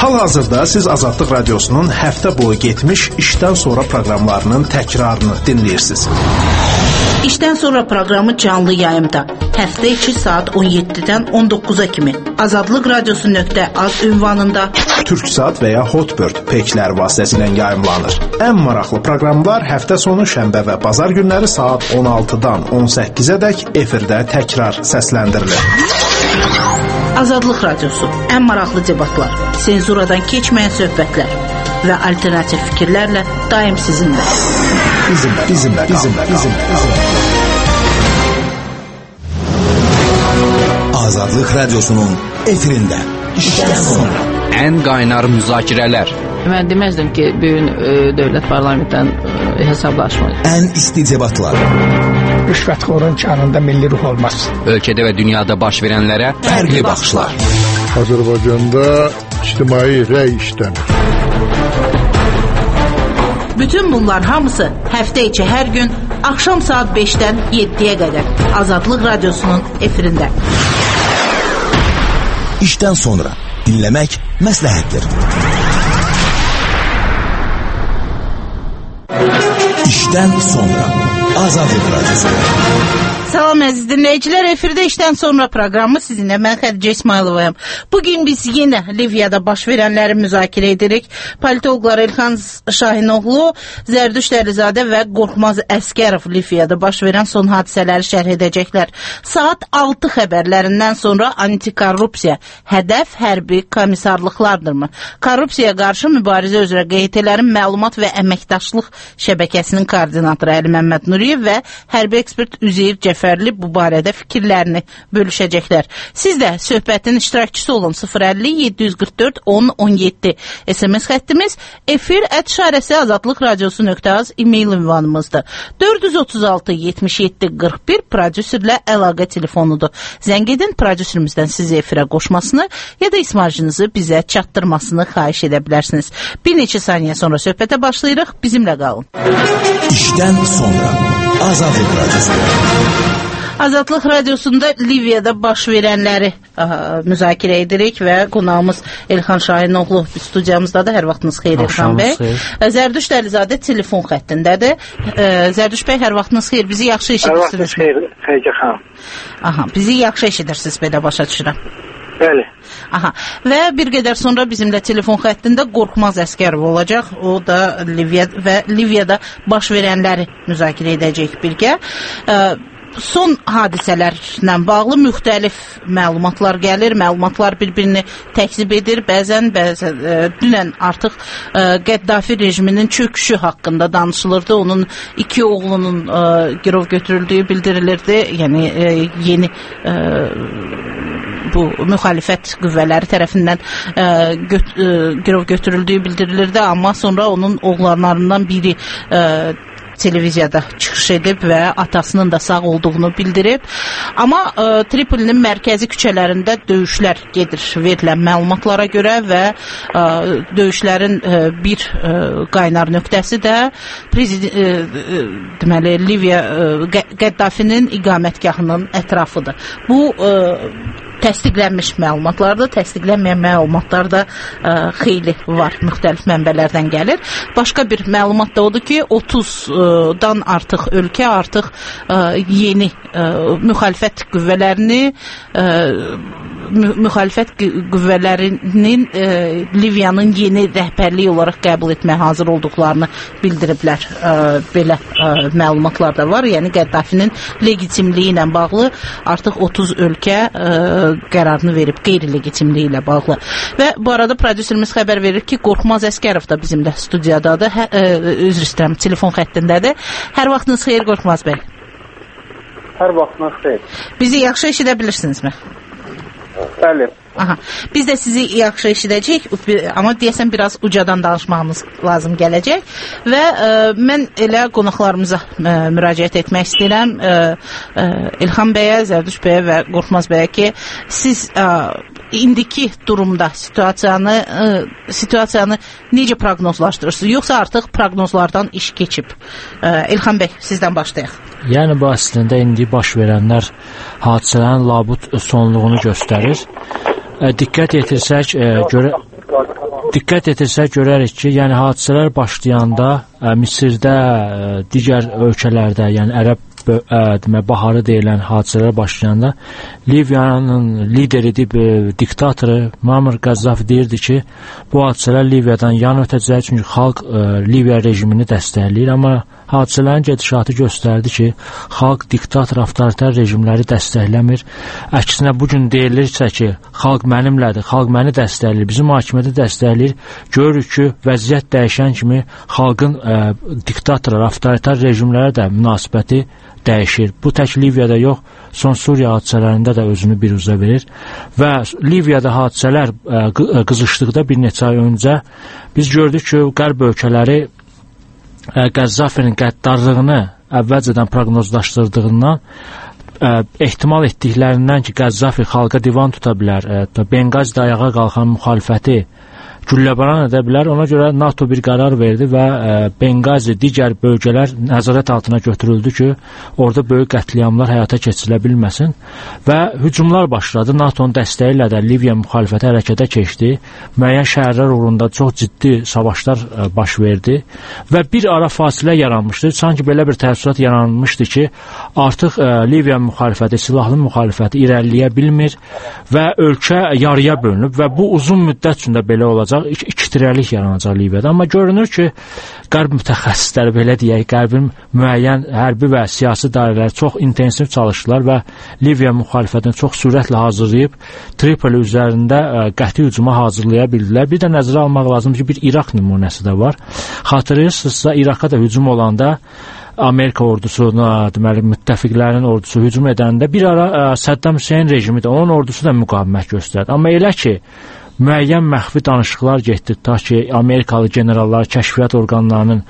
Hal-hazırda siz Azadlıq Radiosunun həftə boyu getmiş işdən sonra proqramlarının təkrarını dinləyirsiniz. İşdən sonra proqramı canlı yayımda. Həftə içi saat 17-dən 19-a kimi Azadlıq Radiosu.az ünvanında Türksat və ya Hotbird pekləri vasitəsilə yayımlanır. Ən maraqlı proqramlar həftə sonu şənbə və bazar günləri saat 16-dan 18-ə dək efirdə təkrar səsləndirilir. Azadlıq Radiosu, ən maraqlı debatlar, senzuradan keçməyən söhbətlər və alternativ fikirlərlə daim sizinlə. Bizimlə. Azadlıq Radiosunun efirində işdən sonra ən qaynar müzakirələr. Mən deməzdim ki, bugün dövlət parlamentdən hesablaşmayız. Ən isti debatlar. Rüşvətxorun kanında milli ruh olmaz. Ölkədə və dünyada baş verənlərə fərqli baxışlar. Azərbaycanda ictimai rəy işləmir. Bütün bunlar hamısı həftə içi hər gün axşam saat 5-dən 7-yə qədər Azadlıq Radiosunun efirində. İşdən sonra dinləmək məsləhətdir. İşdən sonra Azadlıq Radiosu. Salam əziz dinləyicilər, efirdə işdən sonra proqramı sizinlə mən Xədicə İsmayılovayam. Bugün biz yenə Liviyada baş verənləri müzakirə edirik. Politologlar İlxan Şahinoğlu, Zərdüşt Əlizadə və Qorxmaz Əskərov Liviyada baş verən son hadisələri şərh edəcəklər. Saat 6 xəbərlərindən sonra antikorrupsiya hədəf hərbi komissarlıqlardırmı? Korrupsiyaya qarşı mübarizə üzrə QHT-lərin məlumat və əməkdaşlıq şəbəkəsinin koordinatoru Əli Məmməd Nuriyev və hərbi ekspert Üzeyir Cəfərli bu barədə fikirlərini bölüşəcəklər. Siz də söhbətin iştirakçısı olun. 050-744-10-17 SMS xəttimiz, efir@azadlıqradiosu.az e-mail ünvanımızdır. 436-77-41 prodüserlə əlaqə telefonudur. Zəng edin, prodüserimizdən sizi efirə qoşmasını ya da ismarcınızı bizə çatdırmasını xahiş edə bilərsiniz. Bir neçə saniyə sonra söhbətə başlayırıq. Bizimlə qalın. İşdən sonra Azadlıq Radiosu. Azadlıq Radiosunda Liviyada baş verənləri müzakirə edirik və qonağımız İlxan Şahinoğlu studiyamızdadır. Hər vaxtınız xeyir İlxan bəy. Zərdüşt Əlizadə telefon xəttindədir. Zərdüşt bəy, hər vaxtınız xeyir. Bizi yaxşı eşidirsiniz. Hər vaxtınız xeyir, xanım. Aha, bizi yaxşı eşidirsiniz, belə başa düşürəm. Bəli. Aha. Və bir qədər sonra bizimlə telefon xəttində Qorxmaz Əskərov olacaq. O da Liviyada baş verənləri müzakirə edəcək birgə. Son hadisələrlə bağlı müxtəlif məlumatlar gəlir, məlumatlar bir-birini təkzib edir, bəzən dünən artıq Qəddafi rejiminin çöküşü haqqında danışılırdı, onun 2 oğlunun girov götürüldüyü bildirilirdi, yəni yeni bu müxalifət qüvvələri tərəfindən girov götürüldüyü bildirilirdi, amma sonra onun oğlanlarından biri televiziyada çıxış edib və atasının da sağ olduğunu bildirib. Amma Tripolinin mərkəzi küçələrində döyüşlər gedir verilən məlumatlara görə və döyüşlərin bir qaynar nöqtəsi də deməli Liviya Qəddafinin iqamətgahının ətrafıdır. Bu təsdiqlənmiş məlumatlardır, təsdiqlənməyən məlumatlar da xeyli var, müxtəlif mənbələrdən gəlir. Başqa bir məlumat da odur ki, 30-dan artıq ölkə artıq yeni müxalifət qüvvələrinin Liviyanın yeni rəhbərliyi olaraq qəbul etməyə hazır olduqlarını bildiriblər. Belə məlumatlar da var. Yəni Qəddafinin legitimliyi ilə bağlı artıq 30 ölkə qərarını verib, qeyri-legitimliyi ilə bağlı. Və bu arada prodüserimiz xəbər verir ki, Qorxmaz Əskərov da bizimlə studiyadadır, üzr istəyirəm, telefon xəttindədir. Hər vaxtınız xeyir Qorxmaz bəy. Hər vaxtınız xeyir. Bizi yaxşı eşidə bilirsinizmi? Bəli. Aha. Biz də sizi yaxşı eşidəcəyik, amma deyəsən biraz ucadan danışmağımız lazım gələcək və mən elə qonaqlarımıza müraciət etmək istəyirəm. İlxan bəyə, Zərdüşt bəyə və Qorxmaz bəyə ki, siz indiki durumda situasiyanı necə proqnozlaşdırırsınız? Yoxsa artıq proqnozlardan iş keçib? İlxan bəy, sizdən başlayaq. Yəni bu əslində indi baş verənlər hadisələrin labud sonluğunu göstərir. Diqqət yetirsək, diqqət etsək görərik ki, yəni hadisələr başlayanda Misirdə, digər ölkələrdə, yəni Ərəb baharı deyilən hadisələr başlayanda Liviyanın lideri, diktatoru Muammar Qəzzafi deyirdi ki, bu hadisələr Liviyadan yan ötəcək, çünki xalq Liviya rejimini dəstəkləyir, amma hadisələrin gedişatı göstərdi ki, xalq diktator, avtoritar rejimləri dəstəkləmir. Əksinə bugün deyilirsə ki, xalq mənimlədir, xalq məni dəstəkləyir, bizim hakimiyyəti dəstəkləyir. Görürük ki, vəziyyət dəyişən kimi xalqın diktatorlar, avtoritar rejimlərə də münasibəti dəyişir. Bu tək Liviyada yox, son Suriya hadisələrində də özünü biruzə verir və Liviyada hadisələr qızışdıqda bir neçə ay öncə biz gördük ki, qərb ölkələri Qəzzafinin qəddarlığını əvvəlcədən proqnozlaşdırdığından ehtimal etdiklərindən ki, Qəzzafi xalqa divan tuta bilər, Benqazidə ayağa qalxan müxalifəti gülləbaran edə bilər. Ona görə NATO bir qərar verdi və Benqazi, digər bölgələr nəzarət altına götürüldü ki, orada böyük qətliamlar həyata keçirilə bilməsin və hücumlar başladı. NATO'nun dəstəyi ilə də Liviya müxalifəti hərəkətə keçdi. Müəyyən şəhərlər uğrunda çox ciddi savaşlar baş verdi və bir ara fasilə yaranmışdı. Sanki belə bir təəssürat yaranmışdı ki, artıq Liviya müxalifəti, silahlı müxalifəti irəliləyə bilmir və ölkə yarıya bölünüb və bu uzun müddət üçün də belə olacaq. İkitirəlik yaranacaq Liviyada. Amma görünür ki, qərb mütəxəssisləri, belə deyək, qərbin müəyyən hərbi və siyasi dairələri çox intensiv çalışdılar və Liviya müxalifətini çox sürətlə hazırlayıb Tripoli üzərində qəti hücuma hazırlaya bildilər. Bir də nəzərə almaq lazımdır ki, bir İraq nümunəsi də var. Xatırlayırsınızsa, İraqa da hücum olanda Amerika ordusuna, deməli, müttəfiqlərin ordusu hücum edəndə bir ara Səddam Hüseyn rejimi də, onun ordusu da müqavimət göstərdi. Amma elə ki, müəyyən məxfi danışıqlar getdi, ta ki, Amerikalı generallar, kəşfiyyat orqanlarının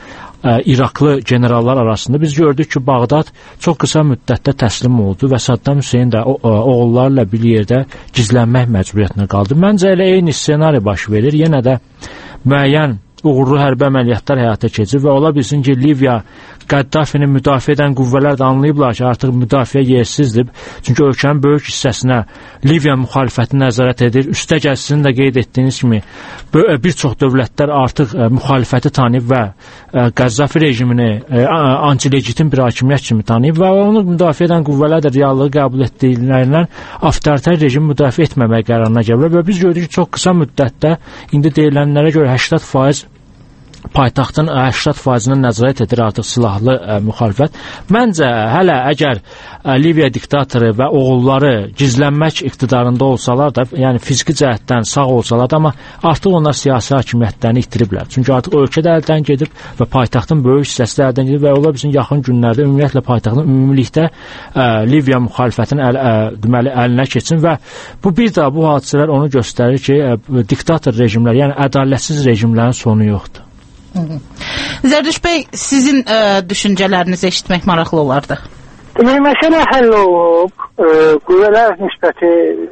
İraqlı generallar arasında biz gördük ki, Bağdad çox qısa müddətdə təslim oldu və Saddam Hüseyn də oğullarla bir yerdə gizlənmək məcburiyyətinə qaldı. Məncə elə eyni ssenari baş verir. Yenə də müəyyən uğurlu hərbi əməliyyatlar həyata keçir və ola bilsin ki, Liviya Qəddafini müdafiə edən qüvvələr də anlayıblar ki, artıq müdafiə yersizdir. Çünki ölkənin böyük hissəsinə Liviya müxalifəti nəzarət edir. Üstəgəl sizin də qeyd etdiyiniz kimi bir çox dövlətlər artıq müxalifəti tanıyıb və Qəzzafi rejimini antilegitim bir hakimiyyət kimi tanıyıb və onu müdafiə edən qüvvələr də reallığı qəbul etdiklərindən avtoritar rejimi müdafiə etməmək qərarına gəliblər və biz görürük ki, çox qısa müddətdə indi deyilənlərə görə 80% paytaxtın 80%-nə nəzarət edir artıq silahlı müxalifət. Məncə, hələ əgər Liviya diktatoru və oğulları gizlənmək iqtidarında olsalar da, yəni fiziki cəhətdən sağ olsalar da, amma artıq onlar siyasi hakimiyyətlərini itiriblər. Çünki artıq ölkə də əldən gedib və paytaxtın böyük hissəsi də əldən gedib və ola bilsin yaxın günlərdə ümumiyyətlə paytaxtın ümumilikdə Liviya müxalifətinin deməli, əlinə keçsin və bu bir daha bu hadisələr onu göstərir ki, diktator rejimlər, yəni ədalətsiz rejimlərin sonu yoxdur. Zərdüş bəy, sizin düşüncələrinizi eşitmək maraqlı olardı. Məsələ həll olub, qüvvələr nisbəti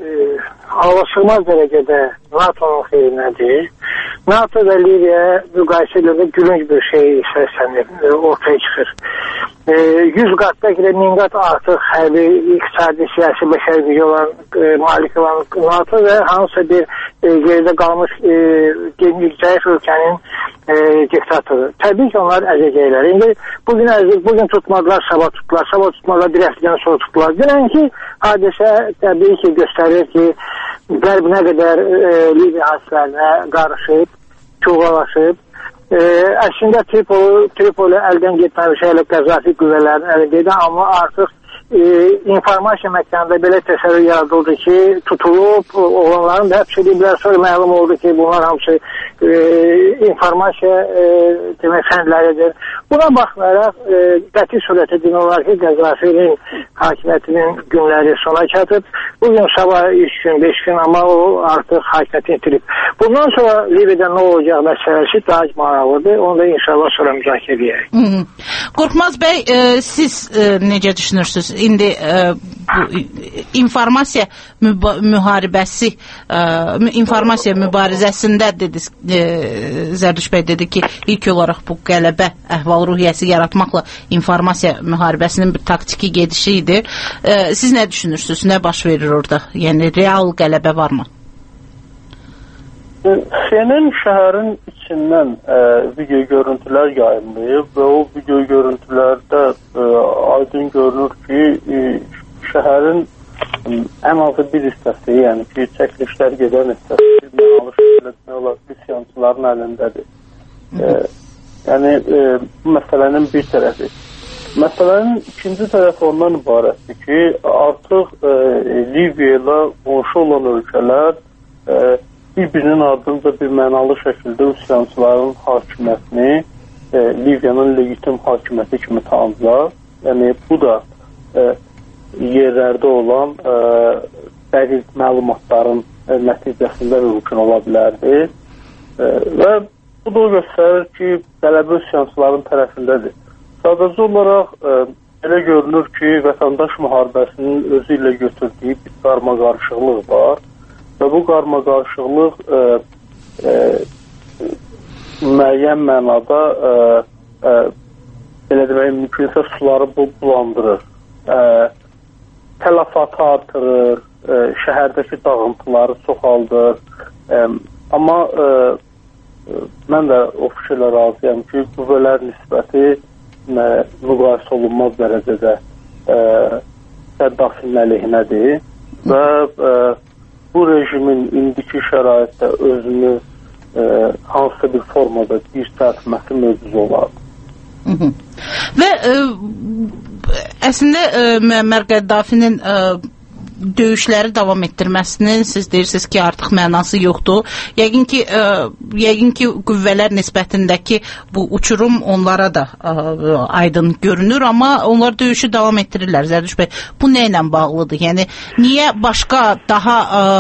havasılmaz dərəcədə NATO'nun xeyrinədir. NATO və Liviya müqayisə edildə gülünc bir şey ortaya çıxır. 100 qat, bəlkə də 1000 qat artıq hərbi, iqtisadi, siyasi, bəşəri gücü olan, malik olan NATO və hansısa bir geridə qalmış zəif ölkənin diktatoru. Təbii ki, onlar əzəcəklər. İndi bugün tutmadılar, sabah tutdular, sabah tutmadılar, bir həftədən sonra tutdular. Dünənki hadisə təbii ki, göstərir ki, qərb nə qədər Liviya hadisələrinə qarışıb, çuğalaşıb. Əslində Tripoli əldən getməmiş hələ Qəzzafi qüvvələrinin əlindəydi, amma artıq informasiya məkanında belə təsəvvür yaradıldı ki, tutulub, olanların da həbs ediblər, sonra məlum oldu ki, bunlar hamısı informasiya fəndləridir. Buna baxmayaraq, qəti surətə demək olar ki, Qəzzafinin hakimiyyətinin günləri sona çatıb. Bugün sabah 3 gün, 5 gün, amma o artıq hakimiyyətini itirib. Bundan sonra Liviyada nə olacaq məsələsi daha maraqlıdır. Onu da inşallah sonra müzakirə edək. Qorxmaz bəy, siz necə düşünürsünüz? İndi bu informasiya müharibəsi, informasiya mübarizəsində dediniz, Zərdüş bəy dedi ki, ilk olaraq bu qələbə əhval-ruhiyyəsi yaratmaqla informasiya müharibəsinin bir taktiki gedişi idi. Siz nə düşünürsünüz? Nə baş verir orada? Yəni real qələbə varmı? CNN şəhərin içindən video görüntülər yayımlayıb və o video görüntülərdə aydın görünür ki, şəhərin ən azı bir hissəsi, yəni ki, çəkilişlər gedən hissəsi mənalı şəkildə olaraq üsyançıların əlindədir. Yəni, bu məsələnin bir tərəfi. Məsələnin ikinci tərəfi ondan ibarətdir ki, artıq Liviya ilə qonşu olan ölkələr bir-birinin ardınca bir mənalı şəkildə üsyançıların hakimiyyətini Liviyanın legitim hakimiyyəti kimi tanıdılar. Yəni, bu da yerlərdə olan dəqiq məlumatların nəticəsində mümkün ola bilərdi. Və bu da göstərir ki, qələbə üsyançıların tərəfindədir. Sadəcə olaraq elə görünür ki, vətəndaş müharibəsinin özü ilə götürdüyü bir qarma-qarışıqlıq var və bu qarma-qarışıqlıq müəyyən mənada belə demək mümkünsə suları bulandırır. Tələfatı artırır, şəhərdəki dağıntıları çoxaldır. Amma mən də o fikirlə razıyam ki, qüvvələr nisbəti müqayisə olunmaz dərəcədə Qəddafinin əleyhinədir və bu rejimin indiki şəraitdə özünü hansısa bir formada dirçəltməsi mövcud olar. Və əslində Müəmmər Qəddafinin döyüşləri davam etdirməsinin siz deyirsiniz ki, artıq mənası yoxdur. Yəqin ki, qüvvələr nisbətindəki bu uçurum onlara da aydın görünür, amma onlar döyüşü davam etdirirlər. Zərdüş bəy, bu nə ilə bağlıdır? Yəni, niyə başqa daha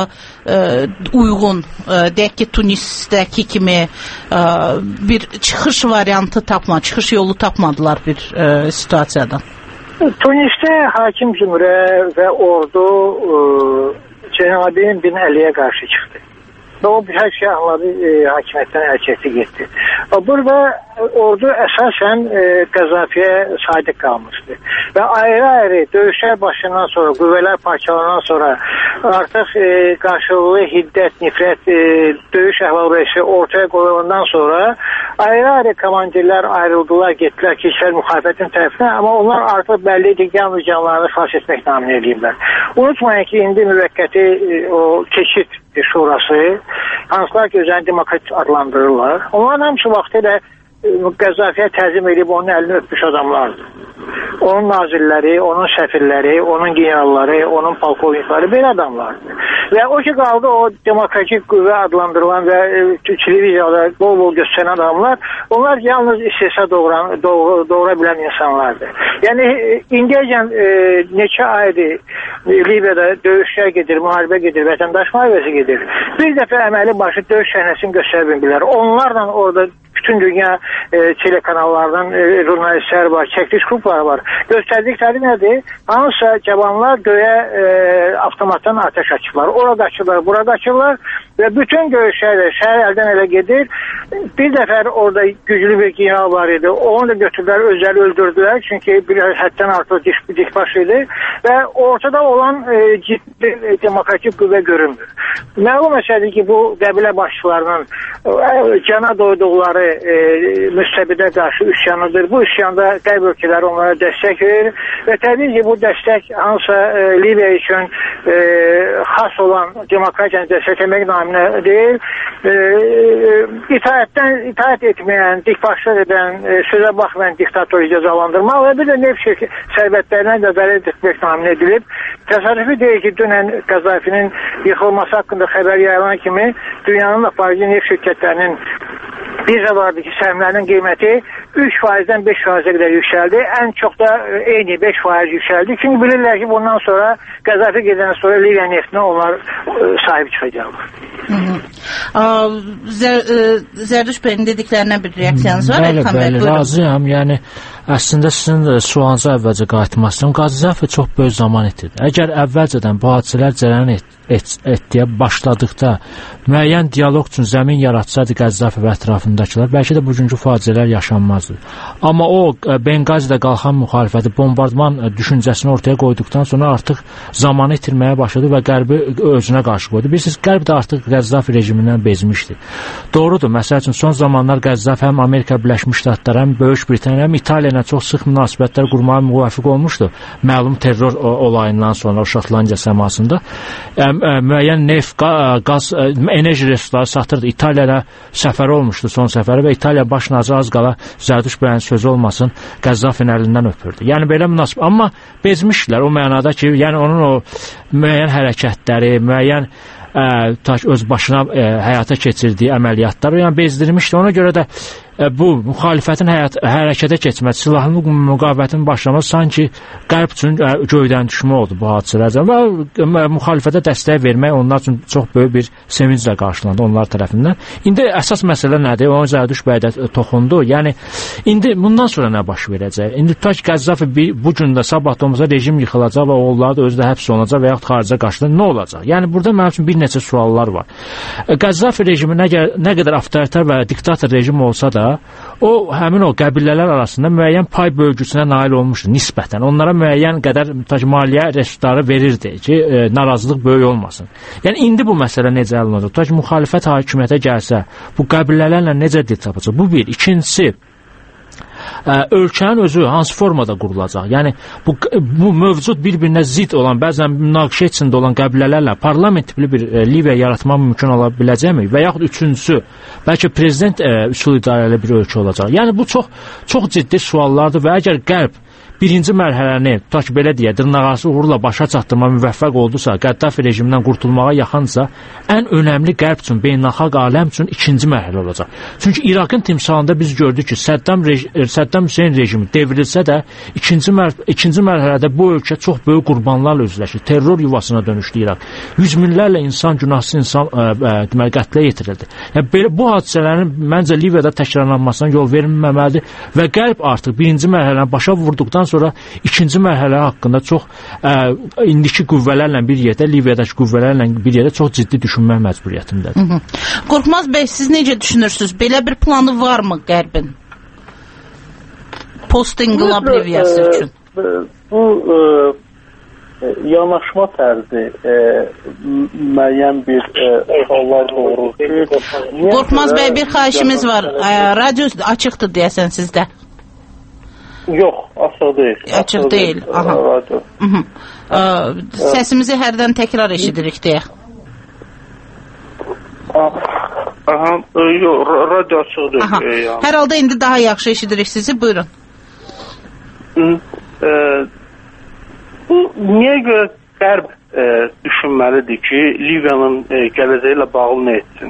uyğun, deyək ki, Tunisdəki kimi bir çıxış variantı çıxış yolu tapmadılar bir situasiyadan? Tunisdə hakim cümhurə və ordu Cənab bin Əliyə qarşı çıxdı. Və o hər şey anladı, hakimiyyətdən əl çəkdi getdi. Burada ordu əsasən Qəzzafiyə sadiq qalmışdı. Və ayrı-ayrı döyüşlər başından sonra, qüvvələr parçalanan sonra artıq qarşılıqlı hiddət, nifrət, döyüş əhval-ruhiyyəsi ortaya qoyulandan sonra ayrı-ayrı komandirlər ayrıldılar, getdilər, keçdilər müxalifətin tərəfinə, amma onlar artıq bəlli idi, yalnız canlarını xilas etmək naminə ediblər. Unutmayın ki, indi müvəqqəti o keçid şurası, hansılar ki, özəni demokrat adlandırırlar. Onların hamısı vaxtı ilə Qəzzafiyə təzim edib onun əlini öpmüş adamlardır. Onun nazirləri, onun səfirləri, onun generalları, onun polkovnikləri belə adamlardır. Və o ki qaldı o demokratik qüvvə adlandırılan və televiziyada bol-bol göstərən adamlar, onlar yalnız istehsa doğura bilən insanlardır. Yəni, indiyəcən neçə aydır Liviyada döyüşlər gedir, müharibə gedir, vətəndaş müharibəsi gedir. Bir dəfə əməli başı döyüş səhnəsini göstərə bilmirlər. Onlarla orada bütün dünya telekanallardan jurnalistlər var, çəkiliş qrupları var. Göstərdikləri nədir? Hansısa cavanlar göyə avtomatdan ateş açırlar. Ora qaçırlar, bura qaçırlar və bütün döyüşlər şəhər əldən elə gedir. Bir dəfə orada güclü bir general var idi. Onu da götürdülər, özləri öldürdülər. Çünki bir həddən artıq dikbaş idi. Və ortada olan ciddi demokratik qüvvə görünmür. Məlum məsələdir ki, bu qəbilə başçılarının cana doyduqları müstəbidə qarşı üsyanıdır. Bu üsyanda qərb ölkələri onlara dəstək verir və təbii ki, bu dəstək hansısa Liviya üçün xas olan demokratiyanı dəstəkləmək naminə deyil, itaət etməyən, dikbaşlıq edən, sözə baxmayan diktator cəzalandırmaq və bir də neft sərvətlərindən də dəlil etmək naminə edilib. Təsadüfi deyil ki, dünən Qəzzafinin yıxılması haqqında xəbər yayılan kimi dünyanın aparıcı neft şirkətlərinin birja vardı ki, səhmlərinin qiyməti 3%-dən 5%-ə qədər yüksəldi. Ən çox da eyni 5% yüksəldi. Çünki bilirlər ki, bundan sonra Qəzzafi gedəndən sonra Liviya neftinə onlar sahib çıxacaqlar. Zərdüş bəyin dediklərinə bir reaksiyanız var? Bəli, razıyam. Yəni, əslində sizin sualınıza əvvəlcə qayıtmaq istəyirəm. Qəzzafi çox böyük zaman itirdi. Əgər əvvəlcədən bu hadisələr cərəyan etdiyə başladıqda müəyyən dialoq üçün zəmin yaratsaydı Qəzzafi və ətrafındakılar, bəlkə də bugünkü faciələr yaşanmazdı. Amma o Benqazidə qalxan müxalifəti, bombardman düşüncəsini ortaya qoyduqdan sonra artıq zamanı itirməyə başladı və Qərbi özünə qarşı qoydu. Bilirsiniz, Qərb də artıq Qəzzafi rejimindən bezmişdi. Doğrudur, məsəl üçün son zamanlar Qəzzafi həm Amerika Birləşmiş Ştatları, həm Böyük Britaniya, həm İtaliya ilə çox sıx münasibətlər qurmağa müvəffəq olmuşdu. Məlum terror olayından sonra o Şotlandiya səmasında müəyyən neft, qaz, enerji resursları satırdı. İtaliyada səfəri olmuşdu, son səfəri, və İtaliya baş naziri az qala Zərduş bəyin sözü olmasın, Qəzzafinin əlindən öpürdü. Yəni belə münasibət, amma bezmişdilər o mənada ki, yəni onun o müəyyən hərəkətləri, müəyyən öz başına həyata keçirdiyi əməliyyatlar, yəni bezdirmişdi. Ona görə də bu müxalifətin hərəkətə keçməsi, silahlı müqavimətin başlaması sanki Qərb üçün göydən düşmə oldu bu hadisələrdən və müxalifətə dəstək vermək onlar üçün çox böyük bir sevinclə qarşılandı onlar tərəfindən. İndi əsas məsələ nədir? Ona Zərduş bəy də toxundu. Yəni indi bundan sonra nə baş verəcək? İndi tutaq ki, Qəzzafi bu gün də sabah da olmasa rejim yıxılacaq və onlar da özü də həbs olunacaq və yaxud xaricə qaçılacaq. Nə olacaq? Yəni burada mənim üçün bir neçə suallar var. Qəzzafi rejimi nə qədər avtoritar və diktator rejim olsa da, o həmin o qəbilələr arasında müəyyən pay bölgüsünə nail olmuşdu nisbətən. Onlara müəyyən qədər maliyyə resursları verirdi ki, narazılıq böyük olmasın. Yəni indi bu məsələ necə həll olacaq? Tutaq ki, müxalifət hakimiyyətə gəlsə, bu qəbilələrlə necə dil tapacaq? Bu bir. İkincisi, ölkənin özü hansı formada qurulacaq? Yəni bu mövcud bir-birinə zidd olan, bəzən münaqişə içində olan qəbilələrlə parlament tipli bir Liviya yaratmaq mümkün ola biləcəkmi? Və yaxud üçüncüsü, bəlkə prezident üsul idarəli bir ölkə olacaq. Yəni bu çox ciddi suallardır və əgər Qərb birinci mərhələni, tutaq ki, belə deyə, dırnaqarası uğurla başa çatdırma müvəffəq oldusa, Qəddafi rejimindən qurtulmağa yaxınsa, ən önəmli Qərb üçün, beynəlxalq aləm üçün ikinci mərhələ olacaq. Çünki İraqın timsalında biz gördük ki, Səddam Hüseyn rejimi devrilsə də, ikinci mərhələdə bu ölkə çox böyük qurbanlarla üzləşir. Terror yuvasına dönüşdü İraq. Yüz minlərlə insan, günahsız insan qətlə yetirildi. Yəni, bu hadisələrin məncə Liviyada təkrarlanmasına yol verilməməlidir və Qərb artıq birinci mərhələni başa vurduqdan sonra ikinci mərhələ haqqında çox indiki qüvvələrlə bir yerdə, Liviyadakı qüvvələrlə bir yerdə çox ciddi düşünmək məcburiyyətindədir. Qorxmaz bəy, siz necə düşünürsünüz? Belə bir planı varmı Qərbin? Post-inqilab Liviyası üçün. Bu yanaşma tərzi müəyyən bir hallar doğurur ki... Qorxmaz bəy, bir xahişimiz var. Radyo açıqdır deyəsən sizdə. Yox, açıq deyil. Açıq deyil. Səsimizi hərdən təkrar eşidirik deyə. Yox, radyo açıq deyil. Hər halda indi daha yaxşı eşidirik sizi. Buyurun. Bu niyə görə Qərb düşünməlidir ki, Liviyanın gələcəyi ilə bağlı nə etsin?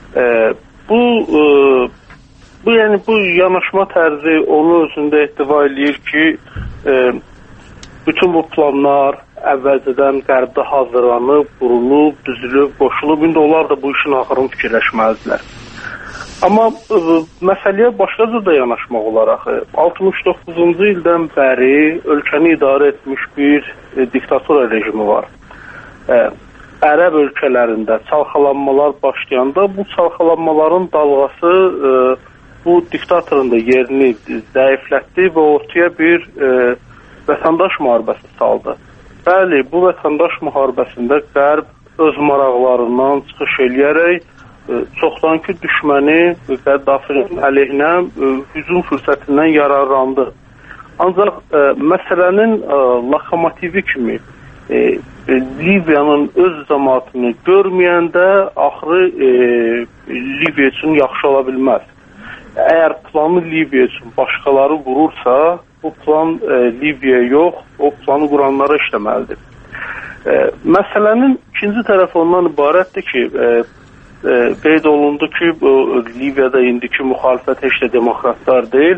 Bu yanaşma tərzi onu özündə ehtiva eləyir ki, bütün bu planlar əvvəlcədən Qərbdə hazırlanıb, qurulub, düzülüb, qoşulub. İndi onlar da bu işin axırını fikirləşməlidirlər. Amma məsələyə başqa cür də yanaşmaq olaraq, 69-cu ildən bəri ölkəni idarə etmiş bir diktatura rejimi var. Ərəb ölkələrində çalxalanmalar başlayanda bu çalxalanmaların dalğası bu diktatorun da yerini zəiflətdi və ortaya bir vətəndaş müharibəsi saldı. Bəli, bu vətəndaş müharibəsində Qərb öz maraqlarından çıxış eləyərək çoxdankı düşməni Qəddafinin əleyhinə hücum fürsətindən yararlandı. Ancaq məsələnin lokomotivi kimi Liviyanın öz cəmaatını görməyəndə axırı Liviya üçün yaxşı ola bilməz. Əgər planı Liviya üçün başqaları qurursa, bu plan Liviyaya yox, o planı quranlara işləməlidir. Məsələnin ikinci tərəfi ondan ibarətdir ki, qeyd olundu ki, Liviyada indiki müxalifət heç də demokratlar deyil.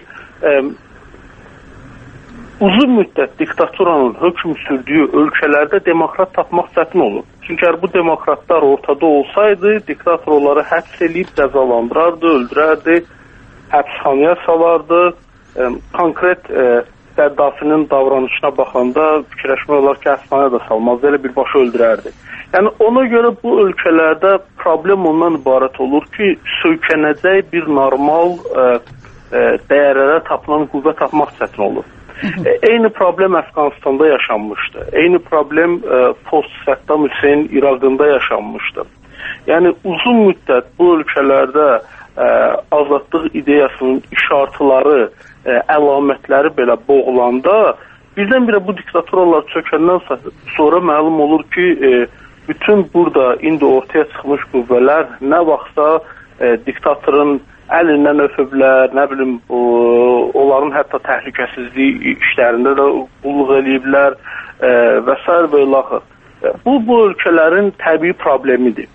Uzun müddət diktaturanın hökm sürdüyü ölkələrdə demokrat tapmaq çətin olur. Çünki bu demokratlar ortada olsaydı, diktator onları həbs edib cəzalandırardı, öldürərdi, həbsxanaya salardı, konkret Qəddafinin davranışına baxanda fikirləşmək olar ki, həbsxanaya da salmazdı, elə birbaşa öldürərdi. Yəni ona görə bu ölkələrdə problem ondan ibarət olur ki, söykənəcək bir normal dəyərlərə tapılan qüvvə tapmaq çətin olur. Eyni problem Əfqanistanda yaşanmışdı. Eyni problem post-Səddam Hüseyn İraqında yaşanmışdı. Yəni uzun müddət bu ölkələrdə azadlıq ideyasının işartıları, əlamətləri belə boğulanda birdən-birə bu diktaturalar çökəndən sonra məlum olur ki, bütün burada indi ortaya çıxmış qüvvələr nə vaxtsa diktatorun əlindən öpüblər, nə bilim, onların hətta təhlükəsizliyi işlərində də qulluq eləyiblər və s. və ilaxır. Bu ölkələrin təbii problemidir.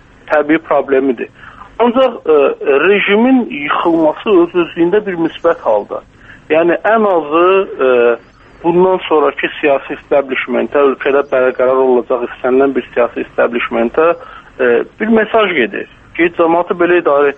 Ancaq rejimin yıxılması öz-özlüyündə bir müsbət halda. Yəni, ən azı bundan sonraki siyasi establishmentə, ölkədə bərqərar olacaq istənilən bir siyasi establishmentə bir mesaj gedir ki, cəmaatı belə idarə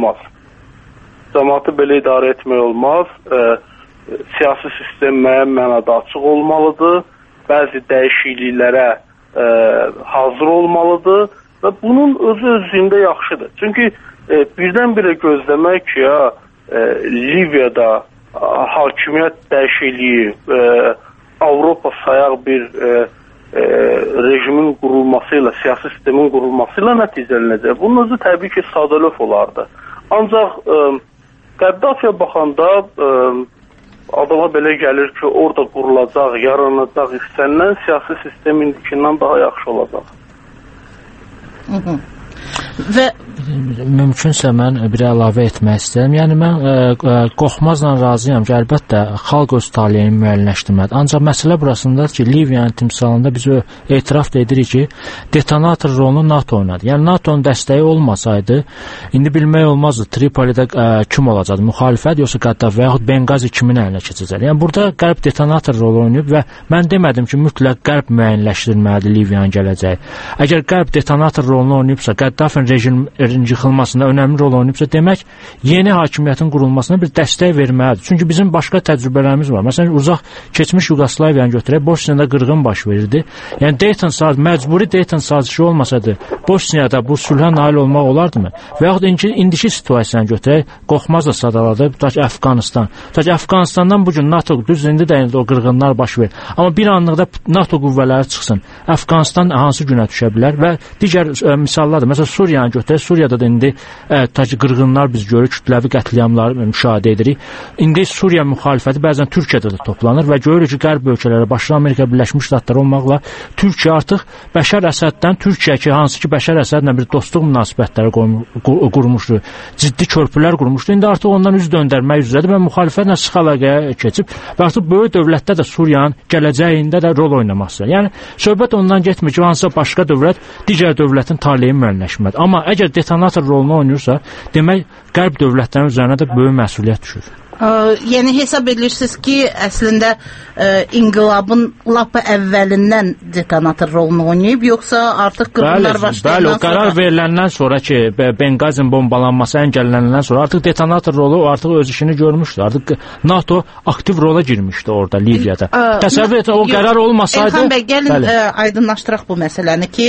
etmək olmaz. Siyasi sistem müəyyən mənada açıq olmalıdır, bəzi dəyişikliklərə hazır olmalıdır və bunun özü-özlüyündə yaxşıdır. Çünki birdən-birə gözləmək ki, Liviyada hakimiyyət dəyişikliyi, Avropa sayaq bir rejimin qurulması ilə, siyasi sistemin qurulması ilə nəticələnəcək. Bunun özü təbii ki, sadəlöf olardı. Ancaq Qəddafiyə baxanda adama belə gəlir ki, orada qurulacaq, yaranacaq istənilən siyasi sistem indikindən daha yaxşı olacaq. Və mümkünsə mən bir əlavə etmək istəyirəm. Yəni mən qorxmazla razıyam ki, əlbəttə xalq öz taleyini müəyyənləşdirməlidir. Ancaq məsələ burasındadır ki, Liviyanın timsalında biz etiraf da edirik ki, detonator rolunu NATO oynadı. Yəni NATO'nun dəstəyi olmasaydı, indi bilmək olmazdı Tripolidə kim olacaqdı, müxalifət yoxsa Qəddafi və yaxud Benqazi kimin əlinə keçəcək. Yəni burada Qərb detonator rolu oynayıb və mən demədim ki, mütləq Qərb müəyyənləşdirməlidir Liviyanın gələcəyi. Əgər Qərb detonator rolunu oynayıbsa, Qəddafin rejimin yıxılmasında önəmli rol oynayıbsa, demək yeni hakimiyyətin qurulmasına bir dəstək verməlidir. Çünki bizim başqa təcrübələrimiz var. Məsələn, uzaq keçmiş Yugoslaviyanı götürək, Bosniyada qırğın baş verirdi. Yəni məcburi Dayton sazişi olmasaydı, Bosniyada bu sülhə nail olmaq olardımı? Və yaxud indiki situasiyanı götürək, qorxmazla sadaladı, tutaq Əfqanistan. Tutaq Əfqanistandan bu gün NATO düz indi də o qırğınlar baş verir. Amma bir anlıqda NATO qüvvələri çıxsın. Əfqanistan hansı günə düşə bilər və digər misallardır. Məsələn, Suriyanı götürək, Suriyada da indi qırğınlar biz görürük, kütləvi qətliamları müşahidə edirik. İndi Suriya müxalifəti bəzən Türkiyədə də toplanır və görürük ki, Qərb ölkələri, başda Amerika Birləşmiş Ştatları olmaqla Türkiyə artıq Bəşər Əsəddən, Türkiyə ki, hansı ki Bəşər Əsədlə bir dostluq münasibətləri qurmuşdu, ciddi körpülər qurmuşdu. İndi artıq ondan üz döndərmək üzrədir və müxalifətlə sıx əlaqəyə keçib və artıq böyük dövlətdə də Suriyanın gələcəyində də rol oynamaq istəyir. Yəni söhbət ondan getmir ki, hansısa başqa dövlət digər dövlətin taleyi müəyyənləşməlidir. Amma əgər detonator rolunu oynayırsa, demək Qərb dövlətlərinin üzərinə də böyük məsuliyyət düşür. Yəni hesab edirsiniz ki, əslində inqilabın lap əvvəlindən detonator rolunu oynayıb, yoxsa artıq qırğınlar başlayandan sonra? Bəli, o qərar veriləndən sonra ki, Benqazin bombalanması əngəllənəndən sonra artıq detonator rolu artıq öz işini görmüşdü. Artıq NATO aktiv rola girmişdi orada Liviyada. Təsəvvür edin, o qərar olmasaydı... Elxan bəy, gəlin aydınlaşdıraq bu məsələni ki,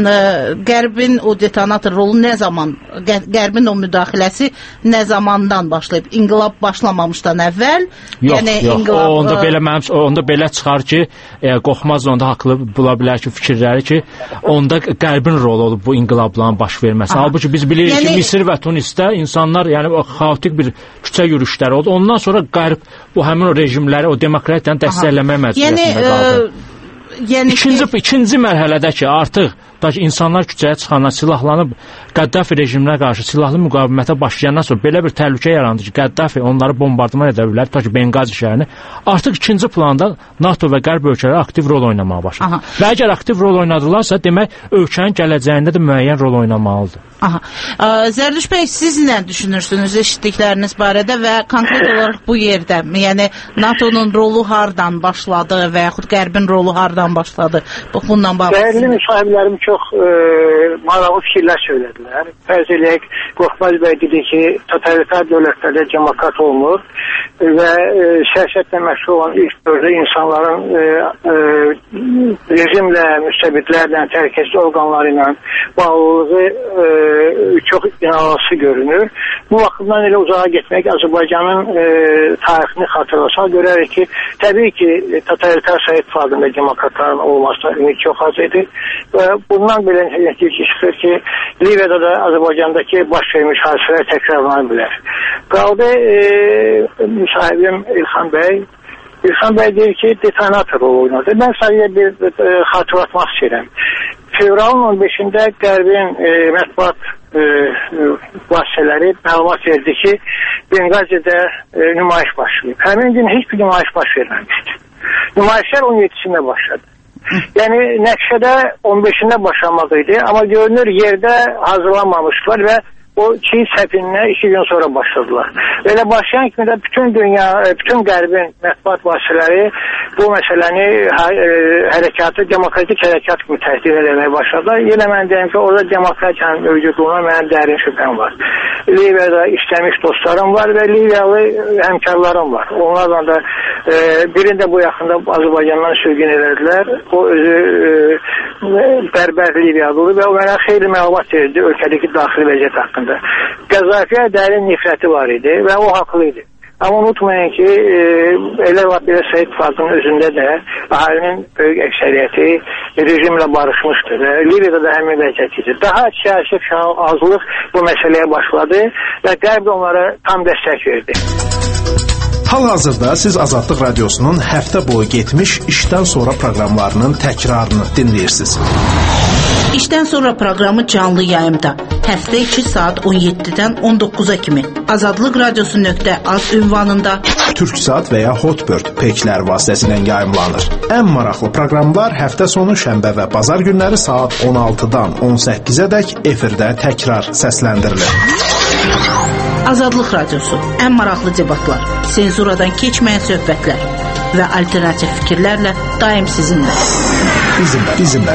Qərbin o detonator rolu nə zaman, Qərbin o müdaxiləsi nə zamandan başlayıb? İnqilab başlamamışdan əvvəl? Onda belə çıxar ki, qorxmaz onda haqlı bula bilər ki, fikirləri ki, onda Qərbin rolu olub bu inqilabların baş verməsi. Halbuki biz bilirik ki, Misir və Tunisdə insanlar, yəni o xaotik bir küçə yürüşləri oldu. Ondan sonra Qərb bu həmin o rejimləri, o demokratiyanı dəstəkləmək məcburiyyətində qaldı. İkinci mərhələdə ki, artıq insanlar küçəyə çıxanlar silahlanıb Qəddafi rejiminə qarşı silahlı müqavimətə başlayandan sonra belə bir təhlükə yarandı ki, Qəddafi onları bombardıman edə bilər, ta ki Benqazi şəhərini. Artıq ikinci planda NATO və Qərb ölkələri aktiv rol oynamağa başladı. Və əgər aktiv rol oynadılarsa, demək ölkənin gələcəyində də müəyyən rol oynamalıdır. Zərdüş bəy, siz nə düşünürsünüz eşitdikləriniz barədə və konkret olaraq bu yerdə, yəni NATO'nun rolu hardan başladı və yaxud Qərbin rolu hardan başladı? Bundan bağlı. Dəyərli müsahiblərim çox maraqlı fikirlər söylədilər. Fərz eləyək, Qorxmaz bəy dedi ki, totalitar dövlətlərdə demokrat olunur. və siyasətlə məşğul olan ilk dövrdə insanların rejimlə, müstəbidlərlə, təhlükəsizlik orqanları ilə bağlılığı çox inanılası görünür. Bu vaxtdan elə uzağa getmək Azərbaycanın tarixini xatırlasaq görərək ki, təbii ki, totalitar Sovet İttifaqında demokratların olmasına ümid çox az idi və bundan belə nəticə çıxır ki, Liviyada da Azərbaycandakı baş vermiş hadisələr təkrarlana bilər. Qaldı müsahibim İlxan bəy deyir ki, detonator rol oynadı. Mən sadəcə bir xatırlatmaq istəyirəm. Fevralın 15-də Qərbin mətbuat vasitələri məlumat verdi ki, Benqazidə nümayiş başlayıb. Həmin gün heç bir nümayiş baş verməmişdi. Nümayişlər 17-sində başladı. Yəni nəqşədə 15-də başlamaq idi, amma görünür yerdə hazırlanmamışlar və o çiğ səfinə 2 gün sonra başladılar. Elə başlayan kimi də bütün Qərbin mətbuat vasitələri bu məsələni hərəkatı, demokratik hərəkat kimi təhdid eləməyə başladılar. Yenə mən deyim ki, orada demokratiyanın mövcudluğuna mənim dərin şübhəm var. Liviyada işləmiş dostlarım var və Liviyalı həmkarlarım var. Onlarla da birində bu yaxında Azərbaycandan sürgün elədilər. O özü bərbər Liviyalıdır və o mənə xeyli məlumat verdi ölkədəki daxili vəziyyət haqqında. Qəzzafiyə dərin nifrəti var idi və o haqlı idi. Amma unutmayın ki, elə Sovet İttifaqının özündə də əhalinin böyük əksəriyyəti rejimlə barışmışdır və Liviyada da həmin vəziyyət idi. Daha siyasi azlıq bu məsələyə başladı və Qərb onlara tam dəstək verdi. Hal-hazırda siz Azadlıq Radiosunun həftə boyu getmiş işdən sonra proqramlarının təkrarını dinləyirsiniz. İşdən sonra proqramı canlı yayımda. Həftə 2 saat 17-dən 19-a kimi Azadlıq Radiosu.az ünvanında Türksat və ya Hotbird peklər vasitəsilə yayımlanır. Ən maraqlı proqramlar həftə sonu şənbə və bazar günləri saat 16-dan 18-ədək efirdə təkrar səsləndirilir. Azadlıq Radiosu. Ən maraqlı debatlar, senzuradan keçməyən söhbətlər və alternativ fikirlərlə daim sizinlə. Bizimlə.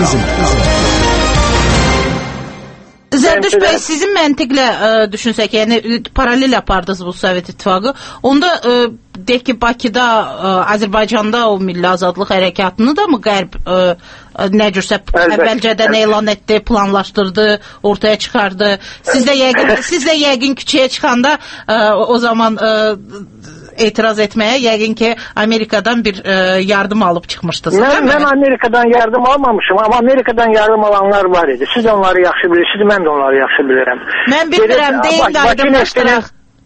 Zərdüş bəy, sizin məntiqlə düşünsək, yəni paralel apardınız bu Sovet İttifaqı. Onda deyək ki, Bakıda, Azərbaycanda o milli azadlıq hərəkatını da mı Qərb nə cürsə əvvəlcədən elan etdi, planlaşdırdı, ortaya çıxardı? Siz də yəqin küçəyə çıxanda o zaman etiraz etməyə yəqin ki, Amerikadan bir yardım alıb çıxmışdınız. Mən Amerikadan yardım almamışım, amma Amerikadan yardım alanlar var idi. Siz onları yaxşı bilirsiniz, mən də onları yaxşı bilirəm. Mən bilmirəm, deyin də aydınlaşdıraq.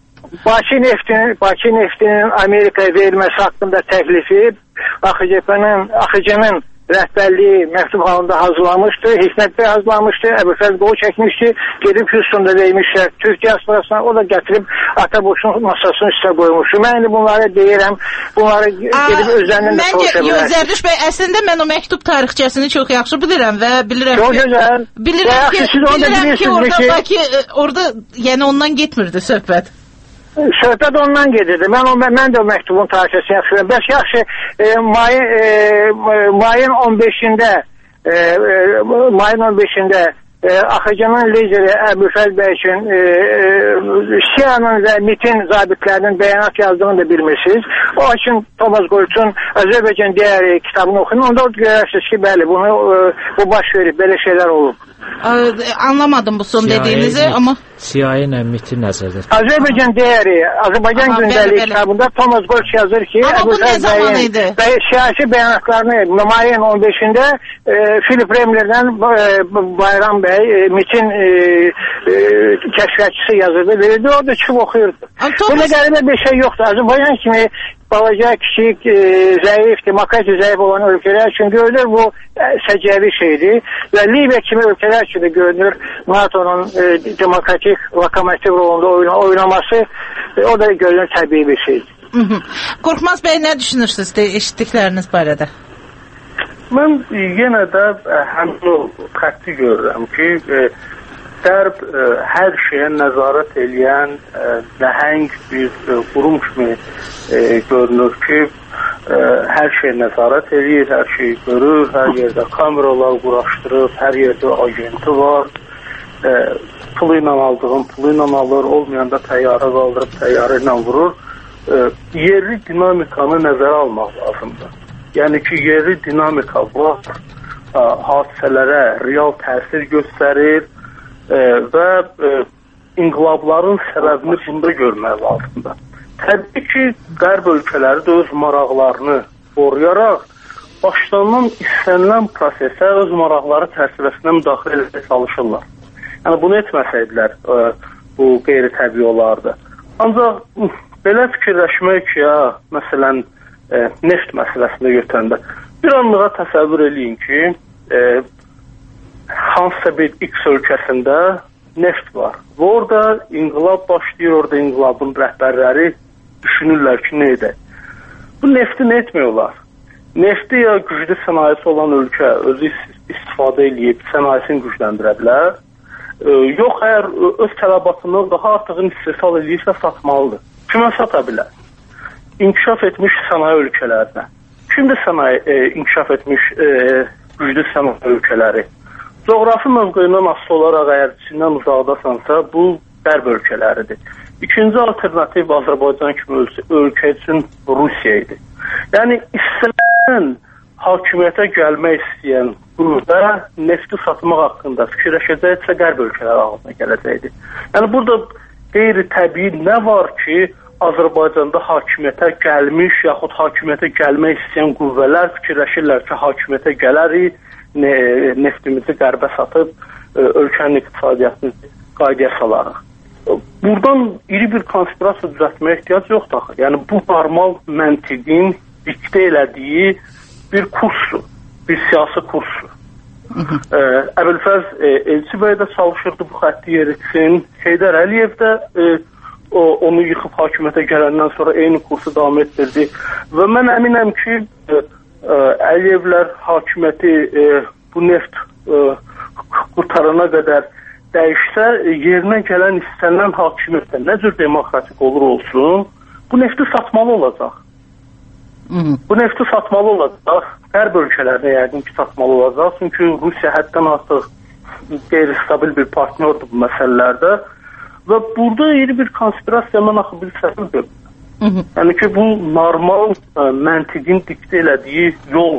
Bakı neftinin Amerikaya verilməsi haqqında təklifi AXC-nin rəhbərliyi məktub halında hazırlamışdı, Hikmət bəy hazırlamışdı, Əbülfəz qol çəkmişdi, gedib Houston'da vermişlər, Türk diasporasına, o da gətirib Ataboşun masasının üstə qoymuşdu. Mən indi bunları deyirəm, bunları gedib özlərindən də soruşa bilərsiniz. Zərdüş bəy, əslində mən o məktub tarixçəsini çox yaxşı bilirəm və bilirəm ki, orada yəni ondan getmirdi söhbət. Söhbət ondan gedirdi. Mən də o məktubun tarixçəsini yaxşı bilirəm. Bəs yaxşı, mayın 15-də AXC-nin lideri Əbülfəz bəy üçün SİHA'nın və MİT-in zabitlərinin bəyanat yazdığını da bilmirsiniz. O üçün Thomas Goltz'un Azərbaycan Diyarı kitabını oxuyun. Onda görərsiniz ki, bəli, bu baş verib, belə şeylər olub. Anlamadım bu son dediğinizi ama CIA ilə MİT-i nəzərdə. Azərbaycan Diyarı, Azərbaycan gündəliyi kitabında Thomas Goltz yazır ki, Əbülfəz bəyin siyasi bəyanatlarını mayın 15-də Philip Remler'dən Bayram bəy MİT-in kəşfiyyatçısı yazırdı, verirdi, o da çıxıb oxuyurdu. Burada qəribə bir şey yoxdur. Azərbaycan kimi balaca, kiçik, zəif, demokratik zəif olan ölkələr üçün görünür bu səciyyəvi şeydir və Liviya kimi ölkələr üçün də görünür NATO'nun demokratik lokomotiv rolunda oynaması o da görünür təbii bir şeydir. Qorxmaz bəy, nə düşünürsünüz eşitdikləriniz barədə? Mən yenə də həmin o xətti görürəm ki, Qərb hər şeyə nəzarət eləyən nəhəng bir qurum kimi görünür ki, hər şeyə nəzarət eləyir, hər şeyi görür, hər yerdə kameralar quraşdırıb, hər yerdə agenti var, pulu ilə aldığın pulu ilə alır, olmayanda təyyarə qaldırıb təyyarə ilə vurur. yerli dinamikanı nəzərə almaq lazımdır. Yəni ki, yerli dinamika var, hadisələrə real təsir göstərir və inqilabların səbəbini bunda görmək lazımdır. Təbii ki, qərb ölkələri də öz maraqlarını qoruyaraq başlanılan istənilən prosesə öz maraqları çərçivəsində müdaxilə etməyə çalışırlar. Yəni bunu etməsəydilər bu qeyri-təbii olardı. Ancaq belə fikirləşmək ki, məsələn, neft məsələsində götürəndə bir anlığa təsəvvür eləyin ki, hansısa bir X ölkəsində neft var. Və orada inqilab başlayır, orada inqilabın rəhbərləri düşünürlər ki, nə edək? Bu nefti nə etmək olar? Nefti ya güclü sənayesi olan ölkə özü istifadə edib sənayesini gücləndirə bilər. Yox, əgər öz tələbatından daha artığını istehsal edirsə satmalıdır. Kimə sata bilər? İnkişaf etmiş sənaye ölkələrinə. Kimdir inkişaf etmiş güclü sənaye ölkələri? Coğrafi mövqeyindən asılı olaraq əgər Çindən uzaqdasansa, bu qərb ölkələridir. İkinci alternativ Azərbaycan kimi ölkə üçün Rusiya idi. Yəni, istənilən hakimiyyətə gəlmək istəyən qurumda nefti satmaq haqqında fikirləşəcəksə qərb ölkələri ağzına gələcəkdir. Yəni, burada qeyri-təbii nə var ki, Azərbaycanda hakimiyyətə gəlmiş yaxud hakimiyyətə gəlmək istəyən qüvvələr fikirləşirlər ki, hakimiyyətə gələrik, neftimizi qərbə satıb ölkənin iqtisadiyyatını qaydaya salarıq. Buradan iri bir konspirasiya düzəltməyə ehtiyac yoxdur axı. Yəni bu normal məntiqin diktə elədiyi bir kursdur, bir siyasi kursdur. Əbülfəz Elçi bəy də çalışırdı bu xətti yeritsin. Heydər Əliyev də onu yıxıb hakimiyyətə gələndən sonra eyni kursu davam etdirdi. Və mən əminəm ki, Əliyevlər hakimiyyəti bu neft qurtarana qədər dəyişsə, yerinə gələn istənilən hakimiyyətdə nə cür demokratik olur olsun, bu nefti satmalı olacaq. Bu nefti satmalı olacaq. Qərb ölkələrinə yəqin ki, satmalı olacaq. Çünki Rusiya həddən artıq qeyri-stabil bir partnyordur bu məsələlərdə. Və burada yeni bir konspirasiya mən axı bir səbəb görürəm. Yəni ki, bu normal məntiqin diktə elədiyi yol.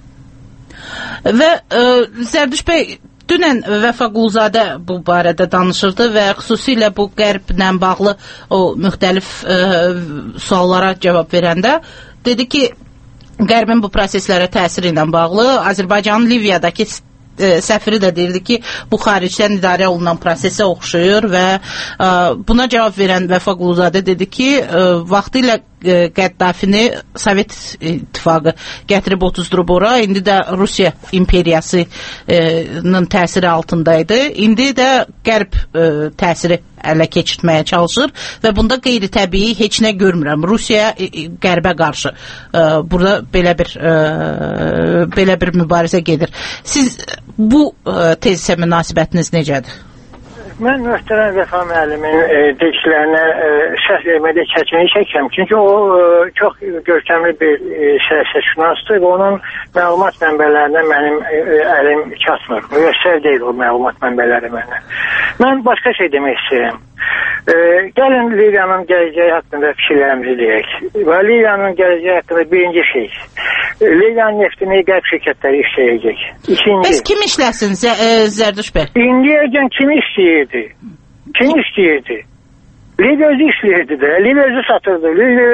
Və Zərdüş bəy, dünən Vəfa Quluzadə bu barədə danışırdı və xüsusilə bu qərblə bağlı o müxtəlif suallara cavab verəndə dedi ki, qərbin bu proseslərə təsiri ilə bağlı Azərbaycanın Liviyadakı səfiri də deyirdi ki, bu xaricdən idarə olunan prosesə oxşuyur və buna cavab verən Vəfa Quluzadə dedi ki, vaxtilə Qəddafini Sovet İttifaqı gətirib otuzdurub ora, indi də Rusiya imperiyasının təsiri altındaydı. İndi də Qərb təsiri ələ keçirtməyə çalışır və bunda qeyri-təbii heç nə görmürəm. Rusiya Qərbə qarşı burada belə bir mübarizə gedir. Siz bu tezsə münasibətiniz necədir? Mən möhtərəm Vəfa müəllimin dediklərinə şərh verməkdə çətinlik çəkirəm. Çünki o çox görkəmli bir siyasətşünasdır və onun məlumat mənbələrindən mənim əlim çatmır. Müyəssər deyil o məlumat mənbələri mənə. Mən başqa şey demək istəyirəm. Gəlin Liviyanın gələcəyi haqqında fikirlərimizi deyək. Və Liviyanın gələcəyi haqqında birinci şey. Liviyanın neftini qərb şirkətləri işləyəcək. Bəs kim işləsin Zərdüş bəy? İndiyəcən kim işləyirdi? Kim işləyirdi? Liviya özü işləyirdi də. Liviya özü satırdı.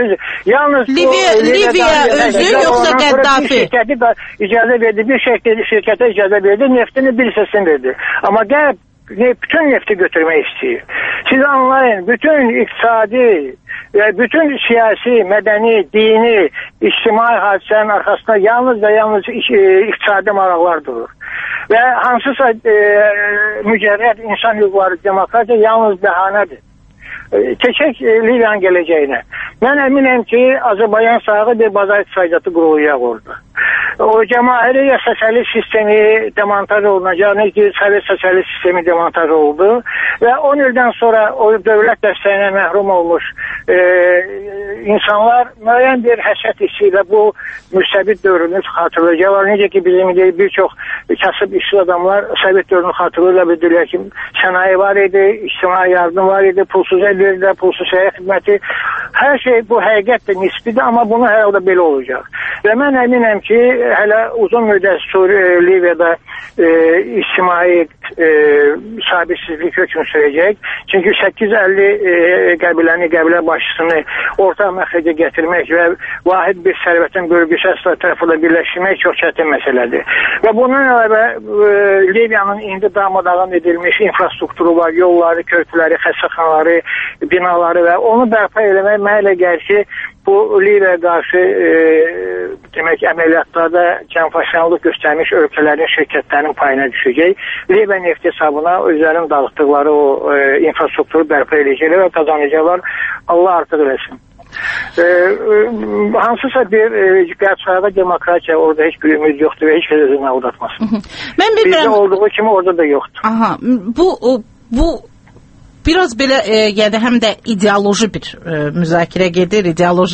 Liviya özü yoxsa Qəddafi? İcazə verdi. Bir şirkətə icazə verdi. Neftini bir hissəsini verdi. Amma qərb bütün nefti götürmək istəyir. Siz anlayın, bütün iqtisadi, bütün siyasi, mədəni, dini, ictimai hadisələrin arxasında yalnız və yalnız iqtisadi maraqlar durur. Və hansısa mücərrəd insan hüquqları, demokratiya yalnız bəhanədir. Keçək Liviyanın gələcəyinə. Mən əminəm ki, Azərbaycan sahibi bir bazar iqtisadiyyatı qurulacaq orada. O cəmaəri ya sosialist sistemi demontaj olunacaq, nə ki, Sovet sosialist sistemi demontaj oldu və 10 ildən sonra o dövlət dəstəyinə məhrum olmuş insanlar müəyyən bir həsrət hissi ilə bu müstəbid dövrünü xatırlayacaqlar. Necə ki, bizim bir çox kasıb işçi adamlar Sovet dövrünü xatırlayırlar, bildirlər ki, sənaye var idi, ictimai yardım var idi, pulsuz el verirlər, pulsuz səhiyyə xidməti. Hər şey bu həqiqətdir, nisbidir, amma bunu hər halda belə olacaq. Və mən əminəm ki, hələ uzun müddət Liviyada ictimai sabirsizlik hökm sürəcək. Çünki 850 qəbilə başçısını ortaq məxrəcə gətirmək və vahid bir sərvətin bölgüsü tərəfində birləşdirmək çox çətin məsələdir. Və bundan əlavə Liviyanın indi darmadağın edilmiş infrastrukturu var, yolları, körpüləri, xəstəxanaları, binaları və onu bərpa eləmək mənə elə gəlir ki, bu Liviyaya qarşı demək əməliyyatlarda cəmfaşanlıq göstərmiş ölkələrin, şirkətlərin payına düşəcək. Liviya nefti hesabına özlərinin dağıtdıqları o infrastrukturu bərpa edəcəklər və qazanacaqlar. Allah artıq eləsin. Hansısa bir qərb sahada demokratiya orada heç bir ümid yoxdur və heç kəs özünü aldatmasın. Bizdə olduğu kimi orada da yoxdur. Aha, bu biraz belə yəni həm də ideoloji bir müzakirə gedir.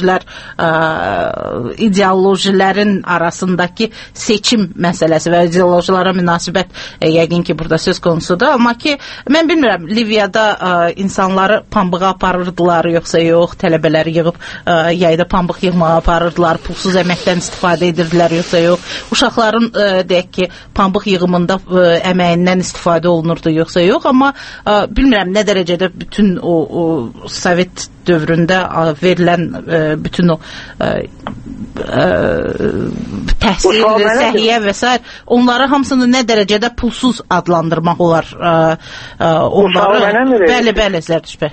İdeolojilərin arasındakı seçim məsələsi və ideolojilara münasibət yəqin ki burada söz konusudur. Amma ki mən bilmirəm Liviyada insanları pambığa aparırdılar yoxsa yox, tələbələri yığıb yayda pambıq yığmağa aparırdılar, pulsuz əməkdən istifadə edirdilər yoxsa yox, uşaqların deyək ki pambıq yığımında əməyindən istifadə olunurdu yoxsa yox, amma bilmirəm nə dərəcədə bütün o Sovet dövründə verilən bütün o təhsil, səhiyyə və s. onları hamısını nə dərəcədə pulsuz adlandırmaq olar onları? Bəli, Zərdüş bəy.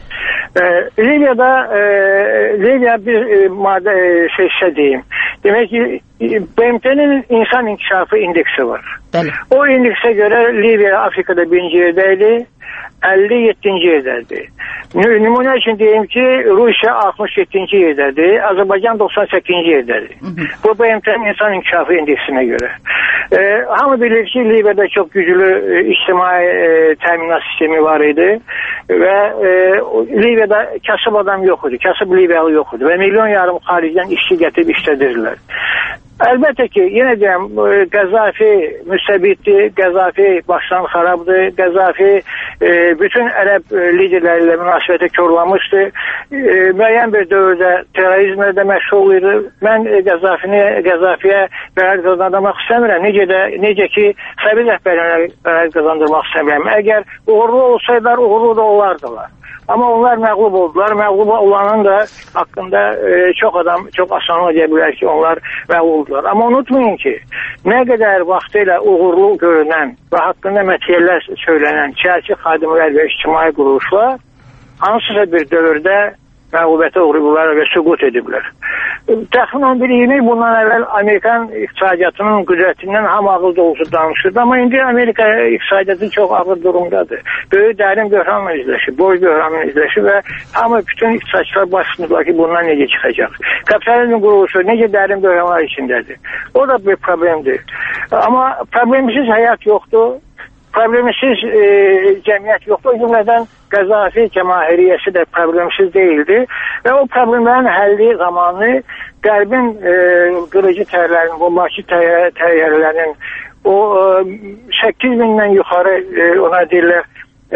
Liviya bir maddə deyim. Demək ki, BMT-nin insan inkişafı indeksi var. Bəli. O indeksə görə Liviya Afrikada 1-ci yerdəydi, 57-ci yerdədir. Nümunə üçün deyim ki, Rusiya 67-ci yerdədir, Azərbaycan 98-ci yerdədir. Bu BMT-nin insan inkişafı indeksinə görə. Hamı bilir ki, Liviyada çox güclü ictimai təminat sistemi var idi və Liviyada kasıb adam yox idi, kasıb Liviyalı yox idi və milyon yarım xaricdən işçi gətirib işlədirirlər. Əlbəttə ki, yenə deyəm, Qəzzafi müstəbiddir, Qəzzafi başdan xarabdır, Qəzzafi bütün ərəb liderləri ilə münasibəti korlamışdır. Müəyyən bir dövrdə terrorizmlə də məşğul idi. Mən Qəzzafiyə qərar qazandırmaq istəmirəm. Necə ki, Sovet rəhbərlərinə qərar qazandırmaq istəmirəm. Əgər uğurlu olsaydılar, uğurlu da olardılar. Amma onlar məğlub oldular. Məğlub olanın da haqqında çox asanlıq edə bilər ki, onlar məğlub oldular. Amma unutmayın ki, nə qədər vaxtıyla uğurlu görünən və haqqında mətiyyəllər söylənən siyasi xadimlər və ictimai quruluşlar hansısa bir dövrdə məğlubiyyətə uğrayıblar və süqut ediblər. Təxminən 20 il bundan əvvəl Amerikan iqtisadiyyatının qüdrətindən hamı ağıl dolusu danışırdı, amma indi Amerika iqtisadiyyatı çox ağır durumdadır. Böyük dərin böhranla izləşir, borc böhranla izləşir və hamı bütün iqtisadçılar başlayırlar ki, bundan necə çıxacaq. Kapitalizm quruluşu necə dərin böhranlar içindədir. O da bir problemdir. Amma problemsiz həyat yoxdur. Problemsiz cəmiyyət yoxdur. O cümlədən Qəzzafi cəmahiyyəsi də problemsiz deyildi və o problemlərin həlli zamanı Qərbin qırıcı təyyarələrinin, bombardçı təyyarələrinin o 8000-dən yuxarı ona deyirlər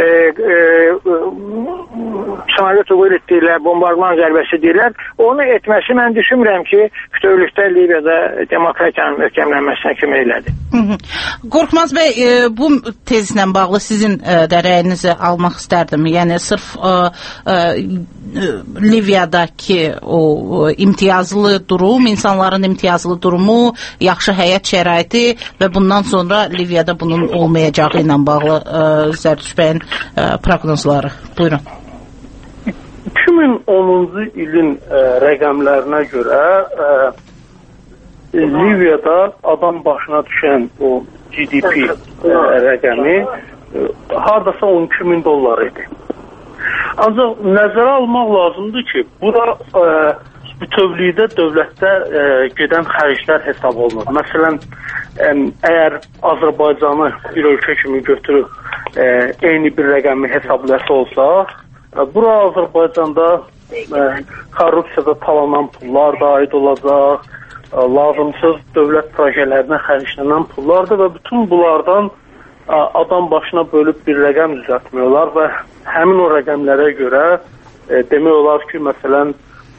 samolyot uğur etdiklər, bombardman zərbəsi deyirlər. Onu etməsi mən düşünmürəm ki, bütövlükdə Liviyada demokratiyanın möhkəmlənməsinə kömək elədi. Qorxmaz bəy, bu tezlə bağlı sizin də rəyinizi almaq istərdim. Yəni sırf Liviyadakı o imtiyazlı durum, insanların imtiyazlı durumu, yaxşı həyat şəraiti və bundan sonra Liviyada bunun olmayacağı ilə bağlı Zərdüş bəyin proqnozları. Buyurun. 2010-cu ilin rəqəmlərinə görə Liviyada adam başına düşən o GDP rəqəmi hardasa 12.000 dollar idi. Ancaq nəzərə almaq lazımdır ki, bura bütövlükdə dövlətdə gedən xərclər hesab olunur. Məsələn, əgər Azərbaycanı bir ölkə kimi götürüb eyni bir rəqəmi hesablayası olsa, bura Azərbaycanda korrupsiyada talanan pullar da aid olacaq, lazımsız dövlət projelərinə xərclənən pullardır və bütün bunlardan adam başına bölüb bir rəqəm düzəltmək olar və həmin o rəqəmlərə görə demək olar ki, məsələn,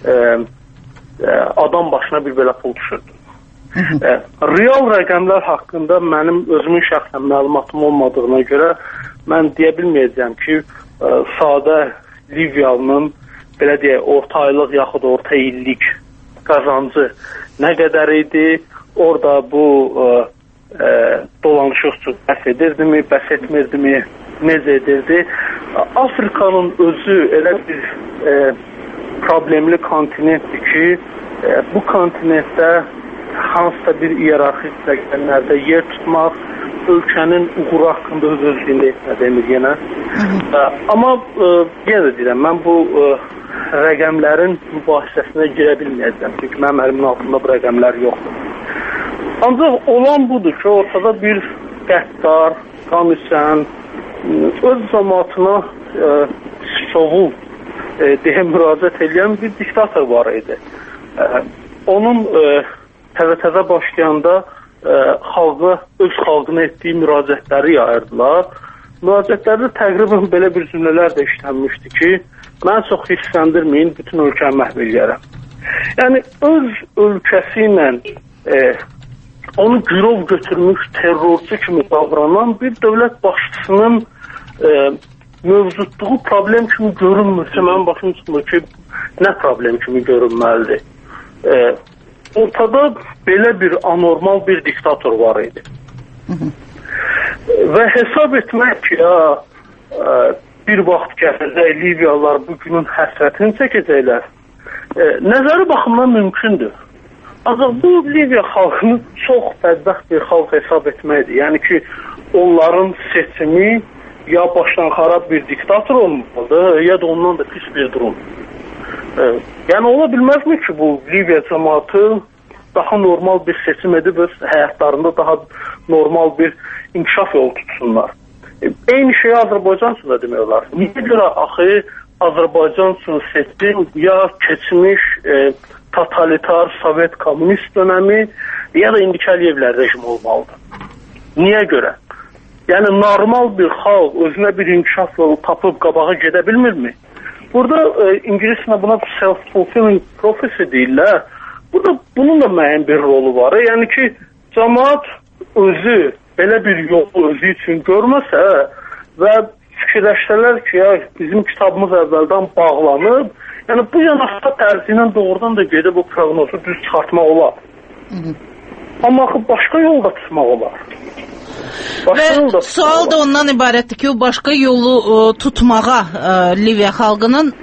adam başına bir belə pul düşürdü. Real rəqəmlər haqqında mənim özümün şəxsən məlumatım olmadığına görə mən deyə bilməyəcəm ki, sadə Liviyanın belə deyək, orta aylıq yaxud orta illik qazancı nə qədər idi, orada bu dolanışıq üçün bəs edirdimi, bəs etmirdimi, necə edirdi. Afrikanın özü elə bir problemli kontinentdir ki, bu kontinentdə hansısa bir iyerarxik rəqəmlərdə yer tutmaq ölkənin uğuru haqqında öz-özlüyündə etmə demir yenə. Amma yenə də deyirəm, mən bu rəqəmlərin mübahisəsinə girə bilməyəcəm. Çünki mənim əlimin altında bu rəqəmlər yoxdur. Ancaq olan budur ki, ortada bir qəddar, qamüsən, öz cəmaatına şovul deyə müraciət edən bir diktator var idi. Onun təzə başlayanda xalqa, öz xalqına etdiyi müraciətləri yayırdılar. Müraciətlərdə təqribən belə bir cümlələr də işlənmişdi ki, mən çox hissləndirməyin, bütün ölkəni məhv eləyərəm. Yəni, öz ölkəsi ilə onu girov götürmüş terrorçu kimi davranan bir dövlət başçısının mövcudluğu problem kimi görünmürsə, mənim başım çıxmır ki, nə problem kimi görünməlidir. Ortada belə bir anormal bir diktator var idi. Və hesab etmək ki, bir vaxt gələcək Liviyalılar bugünün həsrətini çəkəcəklər, nəzəri baxımdan mümkündür. Ancaq bu Liviya xalqını çox bədbəxt bir xalq hesab etməkdir. Yəni ki, onların seçimi ya başdan xarab bir diktator olmalıdır, ya da ondan da pis bir durum. Yəni, ola bilməzmi ki, bu Liviya cəmaatı daha normal bir seçim edib öz həyatlarında daha normal bir inkişaf yolu tutsunlar. Eyni şeyi Azərbaycan üçün də demək olar. Niyə görə axı Azərbaycan üçün seçim ya keçmiş totalitar, sovet, kommunist dönəmi ya da indiki Əliyevlər rejimi olmalıdır? Niyə görə? Yəni, normal bir xalq özünə bir inkişaf yolu tapıb qabağa gedə bilmirmi? Burada İngiliscə buna self-fulfilling prophecy deyirlər. Burada bunun da müəyyən bir rolu var. Yəni ki, cəmaat özü belə bir yolu özü üçün görməsə və fikirləşsələr ki, ya bizim kitabımız əvvəldən bağlanıb, yəni bu yanaşma tərzi ilə doğrudan da gedib bu proqnozu düz çıxartmaq olar. Amma başqa yolda tutmaq olar. Və sual da ondan ibarətdir ki, o başqa yolu tutmağa Liviya xalqının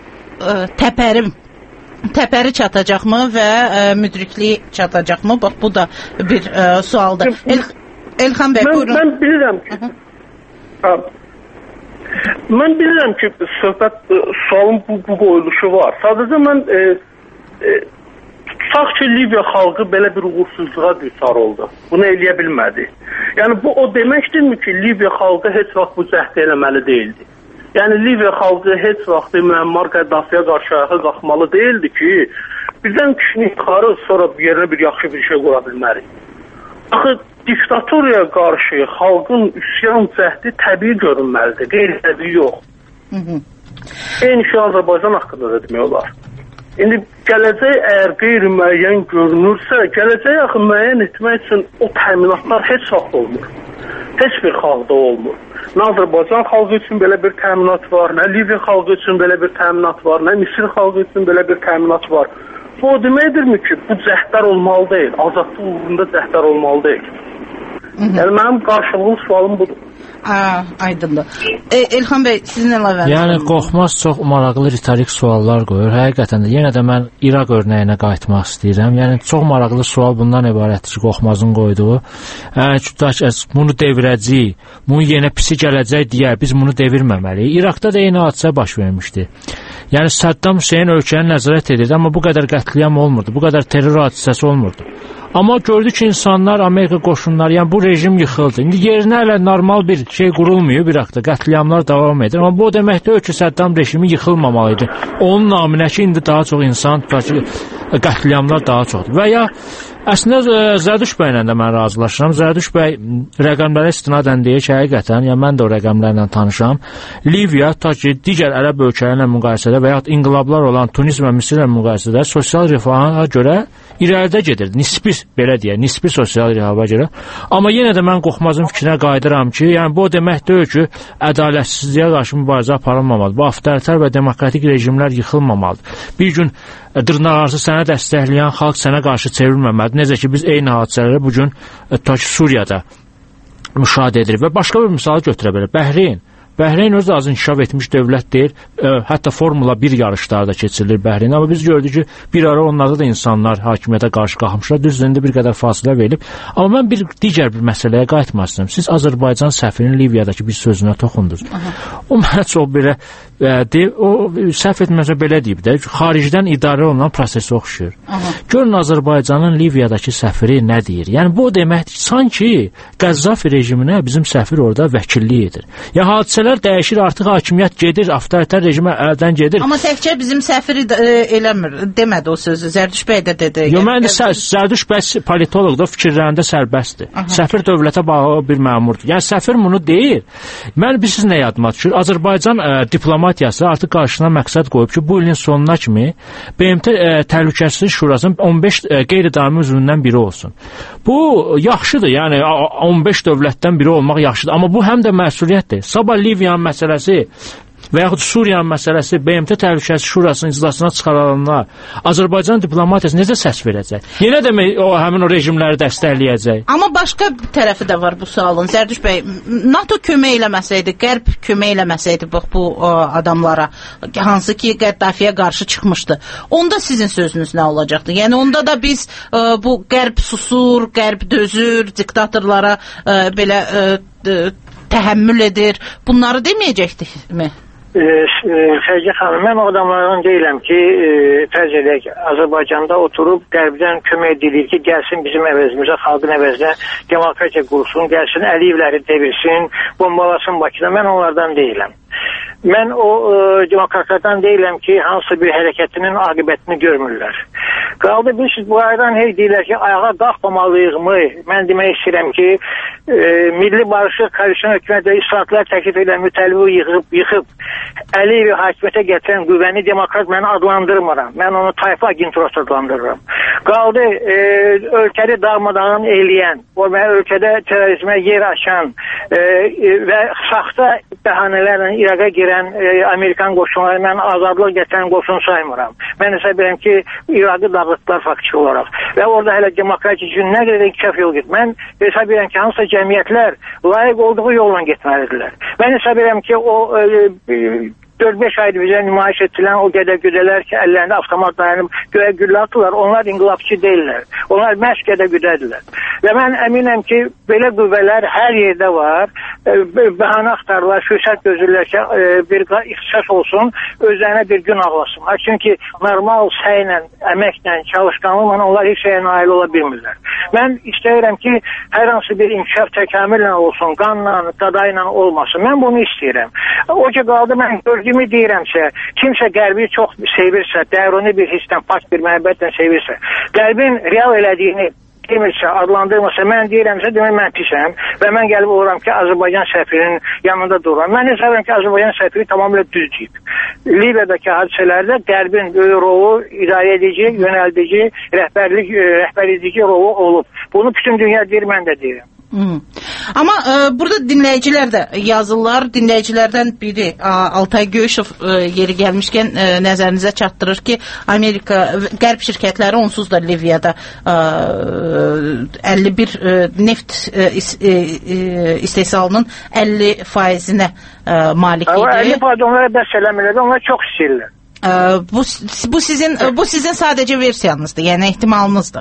təpəri çatacaqmı və müdrikliyi çatacaqmı? Bax, bu da bir sualdır. Elxan bəy, buyurun. Mən bilirəm ki, sualın bu qoyuluşu var. Sadəcə mən tutaq ki, Liviya xalqı belə bir uğursuzluğa düçar oldu. Bunu eləyə bilmədi. Yəni, bu o deməkdirmi ki, Liviya xalqı heç vaxt bu cəhd eləməli deyildi? Yəni, Liviya xalqı heç vaxt Müəmmar Qəddafiyə qarşı ayağa qalxmalı deyildi ki, bizdən kişini yuxarı, sonra yerinə bir yaxşı bir şey qura bilmərik. Axı, diktatoriyaya qarşı xalqın üsyan cəhdi təbii görünməlidir, qeyri-təbii yox. Eyni şey Azərbaycan haqqında da demək olar. İndi gələcək əgər qeyri-müəyyən görünürsə, gələcəyi axı müəyyən etmək üçün o təminatlar heç vaxt olmur. Heç bir xalqda olmur. Nə Azərbaycan xalqı üçün belə bir təminat var, nə Liviya xalqı üçün belə bir təminat var, nə Misir xalqı üçün belə bir təminat var. Bu o deməkdirmi ki, bu cəhdlər olmalı deyil, azadlıq uğrunda cəhdlər olmalı deyil. Yəni, mənim qarşılıqlı sualım budur. Aydındır. Elxan bəy, sizin əlavəniz? Yəni, Qorxmaz çox maraqlı ritorik suallar qoyur. Həqiqətən də, yenə də mən İraq örnəyinə qayıtmaq istəyirəm. Yəni, çox maraqlı sual bundan ibarətdir ki, Qorxmazın qoyduğu. Bunu devirəcəyik, bunu yenə pisi gələcək deyə, biz bunu devirməməliyik. İraqda da eyni hadisə baş vermişdi. Yəni, Saddam Hüseyin ölkəni nəzarət edirdi, amma bu qədər qətliam olmurdu, bu qədər terror hadisəsi olmurdu. Amma gördük ki, insanlar, Amerika qoşunları, yəni bu rejim yıxıldı. İndi yerinə hələ normal bir şey qurulmuyor Irakda, qətliamlar davam edir. Amma bu o deməkdir ki, Saddam rejimi yıxılmamalıydı. Onun naminə ki, indi daha çox insan tutar ki, qətliamlar daha çoxdur. Və ya Əslində Zərduş bəylə də mən razılaşıram. Zərduş bəy rəqəmlərə istinadən deyir ki, həqiqətən, yəni mən də o rəqəmlərlə tanışam. Liviya ta ki digər ərəb ölkələrlə müqayisədə və yaxud inqilablar olan Tunis və Misirlə müqayisədə sosial rifaha görə irəlidə gedirdi. Nisbi, belə deyək, nisbi sosial rifaha görə. Amma yenə də mən Qorxmazın fikrinə qayıdıram ki, yəni bu demək deyil ki, ədalətsizliyə qarşı mübarizə aparılmamalıdır. Bu avtoritar və demokratik rejimlər yıxılmamalıdır. Bir gün dırnaqarası sənə dəstəkləyən xalq sənə qarşı çevrilməməlidir. Necə ki, biz eyni hadisələri bugün Suriyada müşahidə edirik. Və başqa bir misalı götürə bilərik. Bəhreyn özü az inkişaf etmiş dövlət deyil. Hətta Formula 1 yarışları da keçirilir Bəhreyn. Amma biz gördük ki, bir ara onlarda da insanlar hakimiyyətə qarşı qalxmışlar. Düzdür, indi bir qədər fasilə verilib. Amma mən digər bir məsələyə qayıtmaq istəyirəm. Siz Azərbaycan səfirinin Liviyadakı bir sözünə toxundunuz. O mənə çox belə o səhv etməsə belə deyib də, xaricdən idarə olunan prosesə oxşuyur. Görün Azərbaycanın Liviyadakı səfiri nə deyir? Yəni bu deməkdir ki, sanki Qəzzafi rejiminə bizim səfir orada vəkillik edir. Ya hadisələr dəyişir, artıq hakimiyyət gedir, avtoritar rejimə əldən gedir. Amma təkcə bizim səfiri eləmir, demədi o sözü. Zərduş bəy də dedi. Yox, mən Zərduş bəy politoloqdur, fikirlərində sərbəstdir. Səfir dövlətə bağlı bir məmurdur. Yəni səfir bunu deyir. Mən bilirsiniz nə yadıma düşür? Azərbaycan diplomatiyası artıq qarşısına məqsəd qoyub ki, bu ilin sonuna kimi BMT Təhlükəsizlik Şurasının 15 qeyri-daimi üzvündən biri olsun. Bu yaxşıdır, yəni 15 dövlətdən biri olmaq yaxşıdır. Amma bu həm də məsuliyyətdir. Sabah Liviyanın məsələsi və yaxud Suriyanın məsələsi BMT Təhlükəsizlik Şurasının iclasına çıxarılanlar Azərbaycan diplomatiyası necə səs verəcək? Yenə demək həmin o rejimləri dəstəkləyəcək. Amma başqa tərəfi də var bu sualın. Zərduş bəy, NATO kömək eləməsəydi, Qərb kömək eləməsəydi bu adamlara, hansı ki Qəddafiyə qarşı çıxmışdı. Onda sizin sözünüz nə olacaqdı? Yəni onda da biz bu Qərb susur, Qərb dözür, diktatorlara belə təhəmmül edir. Bunları deməyəcəkdikmi? Fərqə xanım, mən o adamlardan deyiləm ki, fərz edək, Azərbaycanda oturub qərbdən kömək edilir ki, gəlsin bizim əvəzimizə, xalqın əvəzinə demokratiya qursun, gəlsin Əliyevləri devirsin, bombalasın Bakıda. Mən onlardan deyiləm. Mən o demokratlardan deyiləm ki, hansı bir hərəkətinin aqibətini görmürlər. Qaldı bilirsiniz, bu aydan hey deyirlər ki, ayağa qalxmamalıyıq-mı? Mən demək istəyirəm ki, Milli Barışıq Koalisyon hökumətlə islahatlar təklif edən mütəllibi yıxıb Əliyevi hakimiyyətə gətirən qüvvəni demokrat mən adlandırmıram. Mən onu tayfa agenturası adlandırıram. Qaldı ölkəni darmadağın eləyən, ölkədə terrorizmə yer açan və saxta bəhanələrlə İraqa girən Amerikan qoşunları mən azadlıq gətirən qoşun saymıram. Mən hesab edirəm ki, İraqı dağıtdılar faktiki olaraq. Və orada hələ demokratik üçün nə qədər inkişaf yolu gedir. Mən hesab edirəm ki, hansısa cəmiyyətlər layiq olduğu yolla getməlidirlər. Mən hesab edirəm ki, o 4-5 aydır bizə nümayiş etdilən o gədə-güdələr ki, əllərində avtomat dayanıb göyə güllə atırlar, onlar inqilabçı deyirlər. Onlar məhz gədə-güdədirlər. Və mən əminəm ki, belə qüvvələr hər yerdə var. Bəhanə axtarırlar, fürsət gözürlər ki, bir ixtisas olsun, özlərinə bir gün ağlasınlar. Çünki normal səylə, əməklə, çalışqanlıqla onlar heç şeyə nail ola bilmirlər. Mən istəyirəm ki, hər hansı bir inkişaf təkamüllə olsun, qanla, qadayla olmasın. Mən bunu istəyirəm. O ki qaldı, mən gördüyümü deyirəmsə, kimsə qərbi çox sevirsə, dəruni bir hissdən, pak bir məhəbbətlə sevirsə, qərbin real elədiyini demirsə, adlandırmasa, mən deyirəmsə, demək mən pisəm və mən gəlib oluram ki, Azərbaycan səfirinin yanında dururam. Mən hesab edirəm ki, Azərbaycan səfiri tamamilə düz deyib. Liviyadakı hadisələrdə qərbin rolu idarə edici, yönəldici, rəhbər edici rolu olub. Bunu bütün dünya deyir, mən də deyirəm. Amma burada dinləyicilər də yazırlar. Dinləyicilərdən biri Altay Göyüşov yeri gəlmişkən nəzərinizə çatdırır ki, Amerika qərb şirkətləri onsuz da Liviyada 51 neft istehsalının 50%-nə malik idi. 50% onlara bəs eləmirlər, onlar çox istəyirlər. Bu sizin sadəcə versiyanızdır, yəni ehtimalınızdır.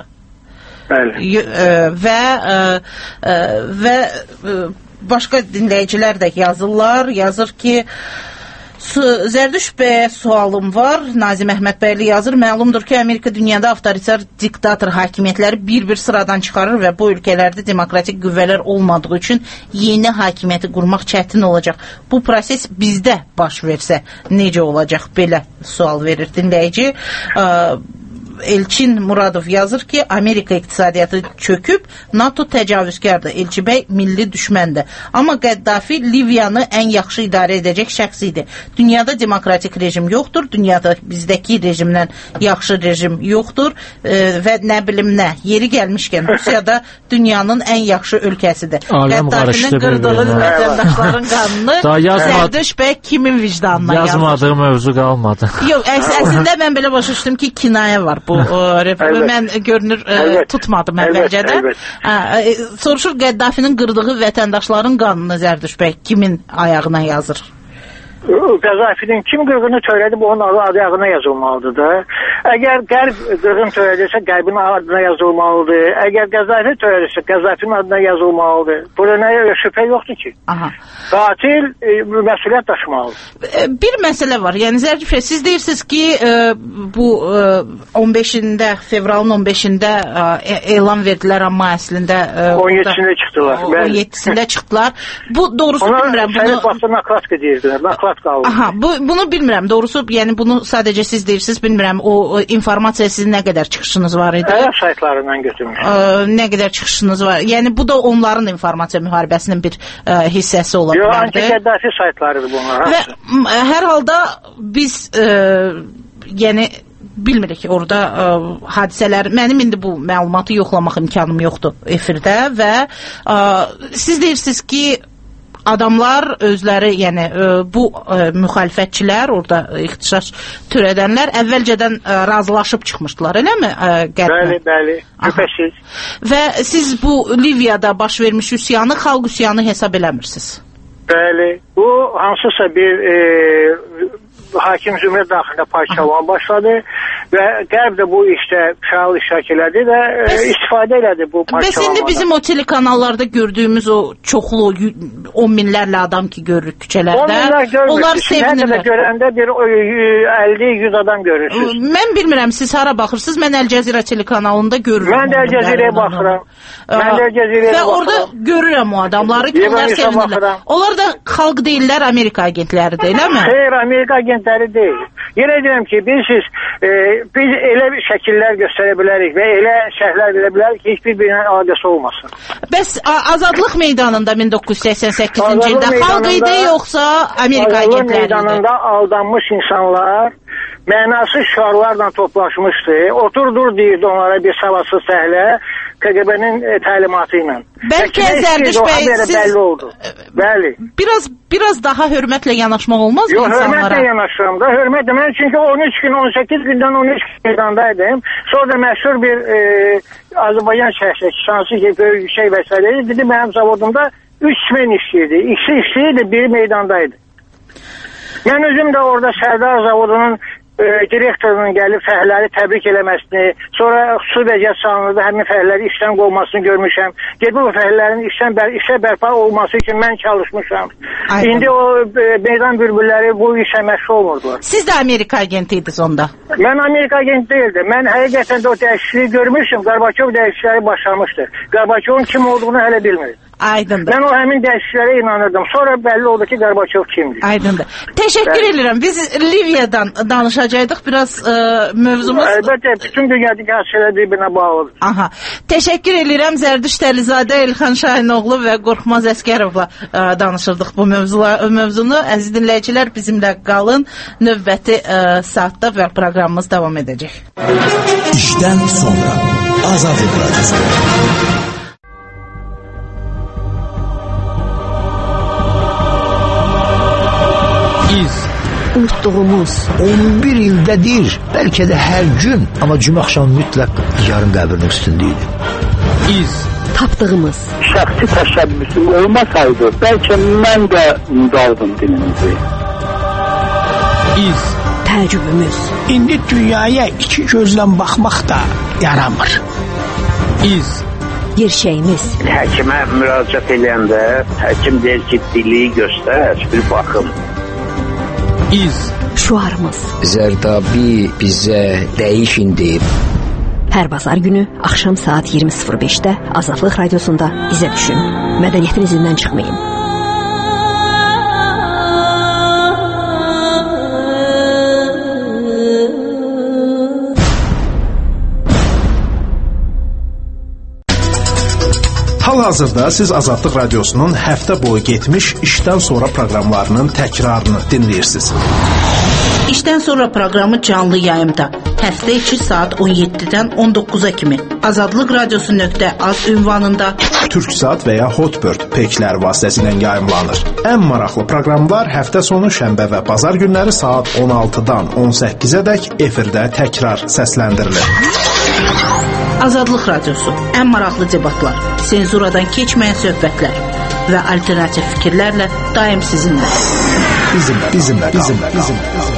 Və başqa dinləyicilər də yazır ki, Zərduş bəyə sualım var. Nazim Əhmədbəyli yazır. Məlumdur ki, Amerika dünyada avtoritar diktator hakimiyyətləri bir-bir sıradan çıxarır və bu ölkələrdə demokratik qüvvələr olmadığı üçün yeni hakimiyyəti qurmaq çətin olacaq. Bu proses bizdə baş versə necə olacaq? Belə sual verir dinləyici. Elçin Muradov yazır ki, Amerika iqtisadiyyatı çöküb, NATO təcavüzkardır, Elçi bəy milli düşməndir. Amma Qəddafi Liviyanı ən yaxşı idarə edəcək şəxs idi. Dünyada demokratik rejim yoxdur, dünyada bizdəki rejimdən yaxşı rejim yoxdur və nə bilim nə, yeri gəlmişkən Rusiyada dünyanın ən yaxşı ölkəsidir. Qəddafinin qırdığı vətəndaşların qanını Zərdüş bəy kimin vicdanına yazır? Yazmadığı mövzu qalmadı. Yox, əslində mən belə başa düşdüm ki, kinayə var bu. Mən görünür tutmadım əvvəlcədə. Soruşur, Qəddafinin qırdığı vətəndaşların qanını Zərdüş bəy kimin ayağına yazır? Qəzzafinin kim qırğını törədib onun adı ayağına yazılmalıdır da. Əgər Qərb qırğın törədirsə Qərbin adına yazılmalıdır. Əgər Qəzzafi törədirsə Qəzzafinin adına yazılmalıdır. Burada şübhə yoxdur ki. Qatil məsuliyyət daşımalıdır. Bir məsələ var. Yəni Zərgif, siz deyirsiniz ki, bu 15-də, fevralın 15-də elan verdilər, amma əslində 17-sində çıxdılar. 17-sində çıxdılar. Bu doğrusu bilmirəm. Ona səni başda nakladka deyirdilər. Naklad qaldı. Aha, bunu bilmirəm. Doğrusu, yəni bunu sadəcə siz deyirsiniz, bilmirəm. O informasiya sizin nə qədər çıxışınız var idi? Ərəb saytlarından götürmüşəm. Nə qədər çıxışınız var? Yəni bu da onların informasiya müharibəsinin bir hissəsi ola bilərdi. Yox, anti-Qəddafi saytlarıdır bunlar. Və hər halda biz yəni bilmirik orada hadisələr, mənim indi bu məlumatı yoxlamaq imkanım yoxdur efirdə və siz deyirsiniz ki, adamlar özləri, yəni bu müxalifətçilər, orada ixtişaş törədənlər əvvəlcədən razılaşıb çıxmışdılar, eləmi? Bəli, şübhəsiz. Və siz bu Liviyada baş vermiş üsyanı xalq üsyanı hesab eləmirsiniz? Bəli, bu hansısa bir hakim zümrə daxilində parçalan başladı və Qərb də bu işdə fəal iştirak elədi və istifadə elədi bu parçalanmadan. Bəs indi bizim o telekanallarda gördüyümüz o çoxlu 10 minlərlə adam ki görürük küçələrdə, onlar sevinirlər. Görəndə bir 50-100 adam görürsünüz. Mən bilmirəm, siz hara baxırsınız? Mən Əl Cəzirə telekanalında görürüm. Mən də Əl Cəzirəyə baxıram. Və orada görürəm o adamları ki, onlar sevinirlər. Onlar da xalq deyirlər, Amerika agentləridir, eləmi? Xeyr, Amerika agentləri deyil. Yenə deyirəm ki, biz elə şəkillər göstərə bilərik və elə şərhlər verə bilərik ki, heç bir-birinə əlaqəsi olmasın. Bəs Azadlıq meydanında 1988-ci ildə xalq idi, yoxsa Amerika agentləri idi? Azadlıq meydanında aldanmış insanlar mənasız şüarlarla toplaşmışdı. Otur-dur deyirdi onlara bir savadsız səhlə KGB-nin təlimatı ilə. Bəlkə Zərdiş bəy, siz bəlli oldu. Bəli. Biraz daha hörmətlə yanaşmaq olmaz mı insanlara? Yox, hörmətlə yanaşıram da. Hörmətlə. Mən çünki 13 gün, 18 gündən 13 meydandaydım. Sonra da məşhur bir Azərbaycan şəhərçəki şansı ki, böyük şey vəsailə dedi, mənim zavodumda 3 men işləyirdi. İkisi işləyirdi, biri meydandaydı. Mən özüm də orada Sərdar zavodunun direktorunun gəlib fəhlələri təbrik eləməsini, sonra xüsusi vəziyyət salınırdı, həmin fəhlələri işdən qolmasını görmüşəm. Bu fəhlərin işə bərpa olması üçün mən çalışmışam. Aynen. İndi o meydan bülbülləri bu işə məşğul olmurdular. Siz də Amerika agentiydiniz onda? Mən Amerika agenti değildim. Mən həqiqətən də o dəyişikliyi görmüşüm. Qarbaçov dəyişiklikləri başlamışdı. Qarbaçovun kim olduğunu hələ bilmirdim. Aydındır. Mən o həmin dəyişikliklərə inanırdım. Sonra bəlli oldu ki, Qarbaçov kimdir. Aydındır. Təşəkkür edirəm. Biz Liviyadan danışacaqdıq. Biraz mövzumuz... Əlbəttə, bütün dünyadakı hadisələr bir-birinə bağlıdır. Aha. Təşəkkür edirəm. Zərdiş Təlizadə, İlxan Şahinoğlu və Qorxmaz Əskərovla danışırdıq bu mövzunu. Əziz dinləyicilər, bizimlə qalın. Növbəti saatda və proqramımız davam edəcək. İşdən sonra Azadlıq Radiosu. Unutduğumuz 11 ildədir, bəlkə də hər gün, amma cümə axşamı mütləq yarın qəbrinin üstündə idi. Tapdığımız şəxsi təşəbbüsü olmasaydı, bəlkə mən də unudardım dilimizi. Təəccübümüz. İndi dünyaya iki gözlə baxmaq da yaramır. Gerçəyimiz. Həkimə müraciət edəndə həkim deyir ki, dili göstər, bir baxım. Şuarımız. Zərdabi bizə dəyişin deyib. Hər bazar günü axşam saat 20:05-də Azadlıq Radiosunda bizə düşün. Mədəniyyətin izindən çıxmayın. Hal-hazırda siz Azadlıq Radiosunun həftə boyu getmiş işdən sonra proqramlarının təkrarını dinləyirsiniz. İşdən sonra proqramı canlı yayımda. Həftə içi saat 17-dən 19-a kimi Azadlıq Radiosu.az ünvanında Türksat və ya Hotbird peklər vasitəsilə yayımlanır. Ən maraqlı proqramlar həftə sonu şənbə və bazar günləri saat 16-dan 18-ədək efirdə təkrar səsləndirilir. Azadlıq Radiosu. Ən maraqlı debatlar, senzuradan keçməyən söhbətlər və alternativ fikirlərlə daim sizinlə. Bizimlə qalın.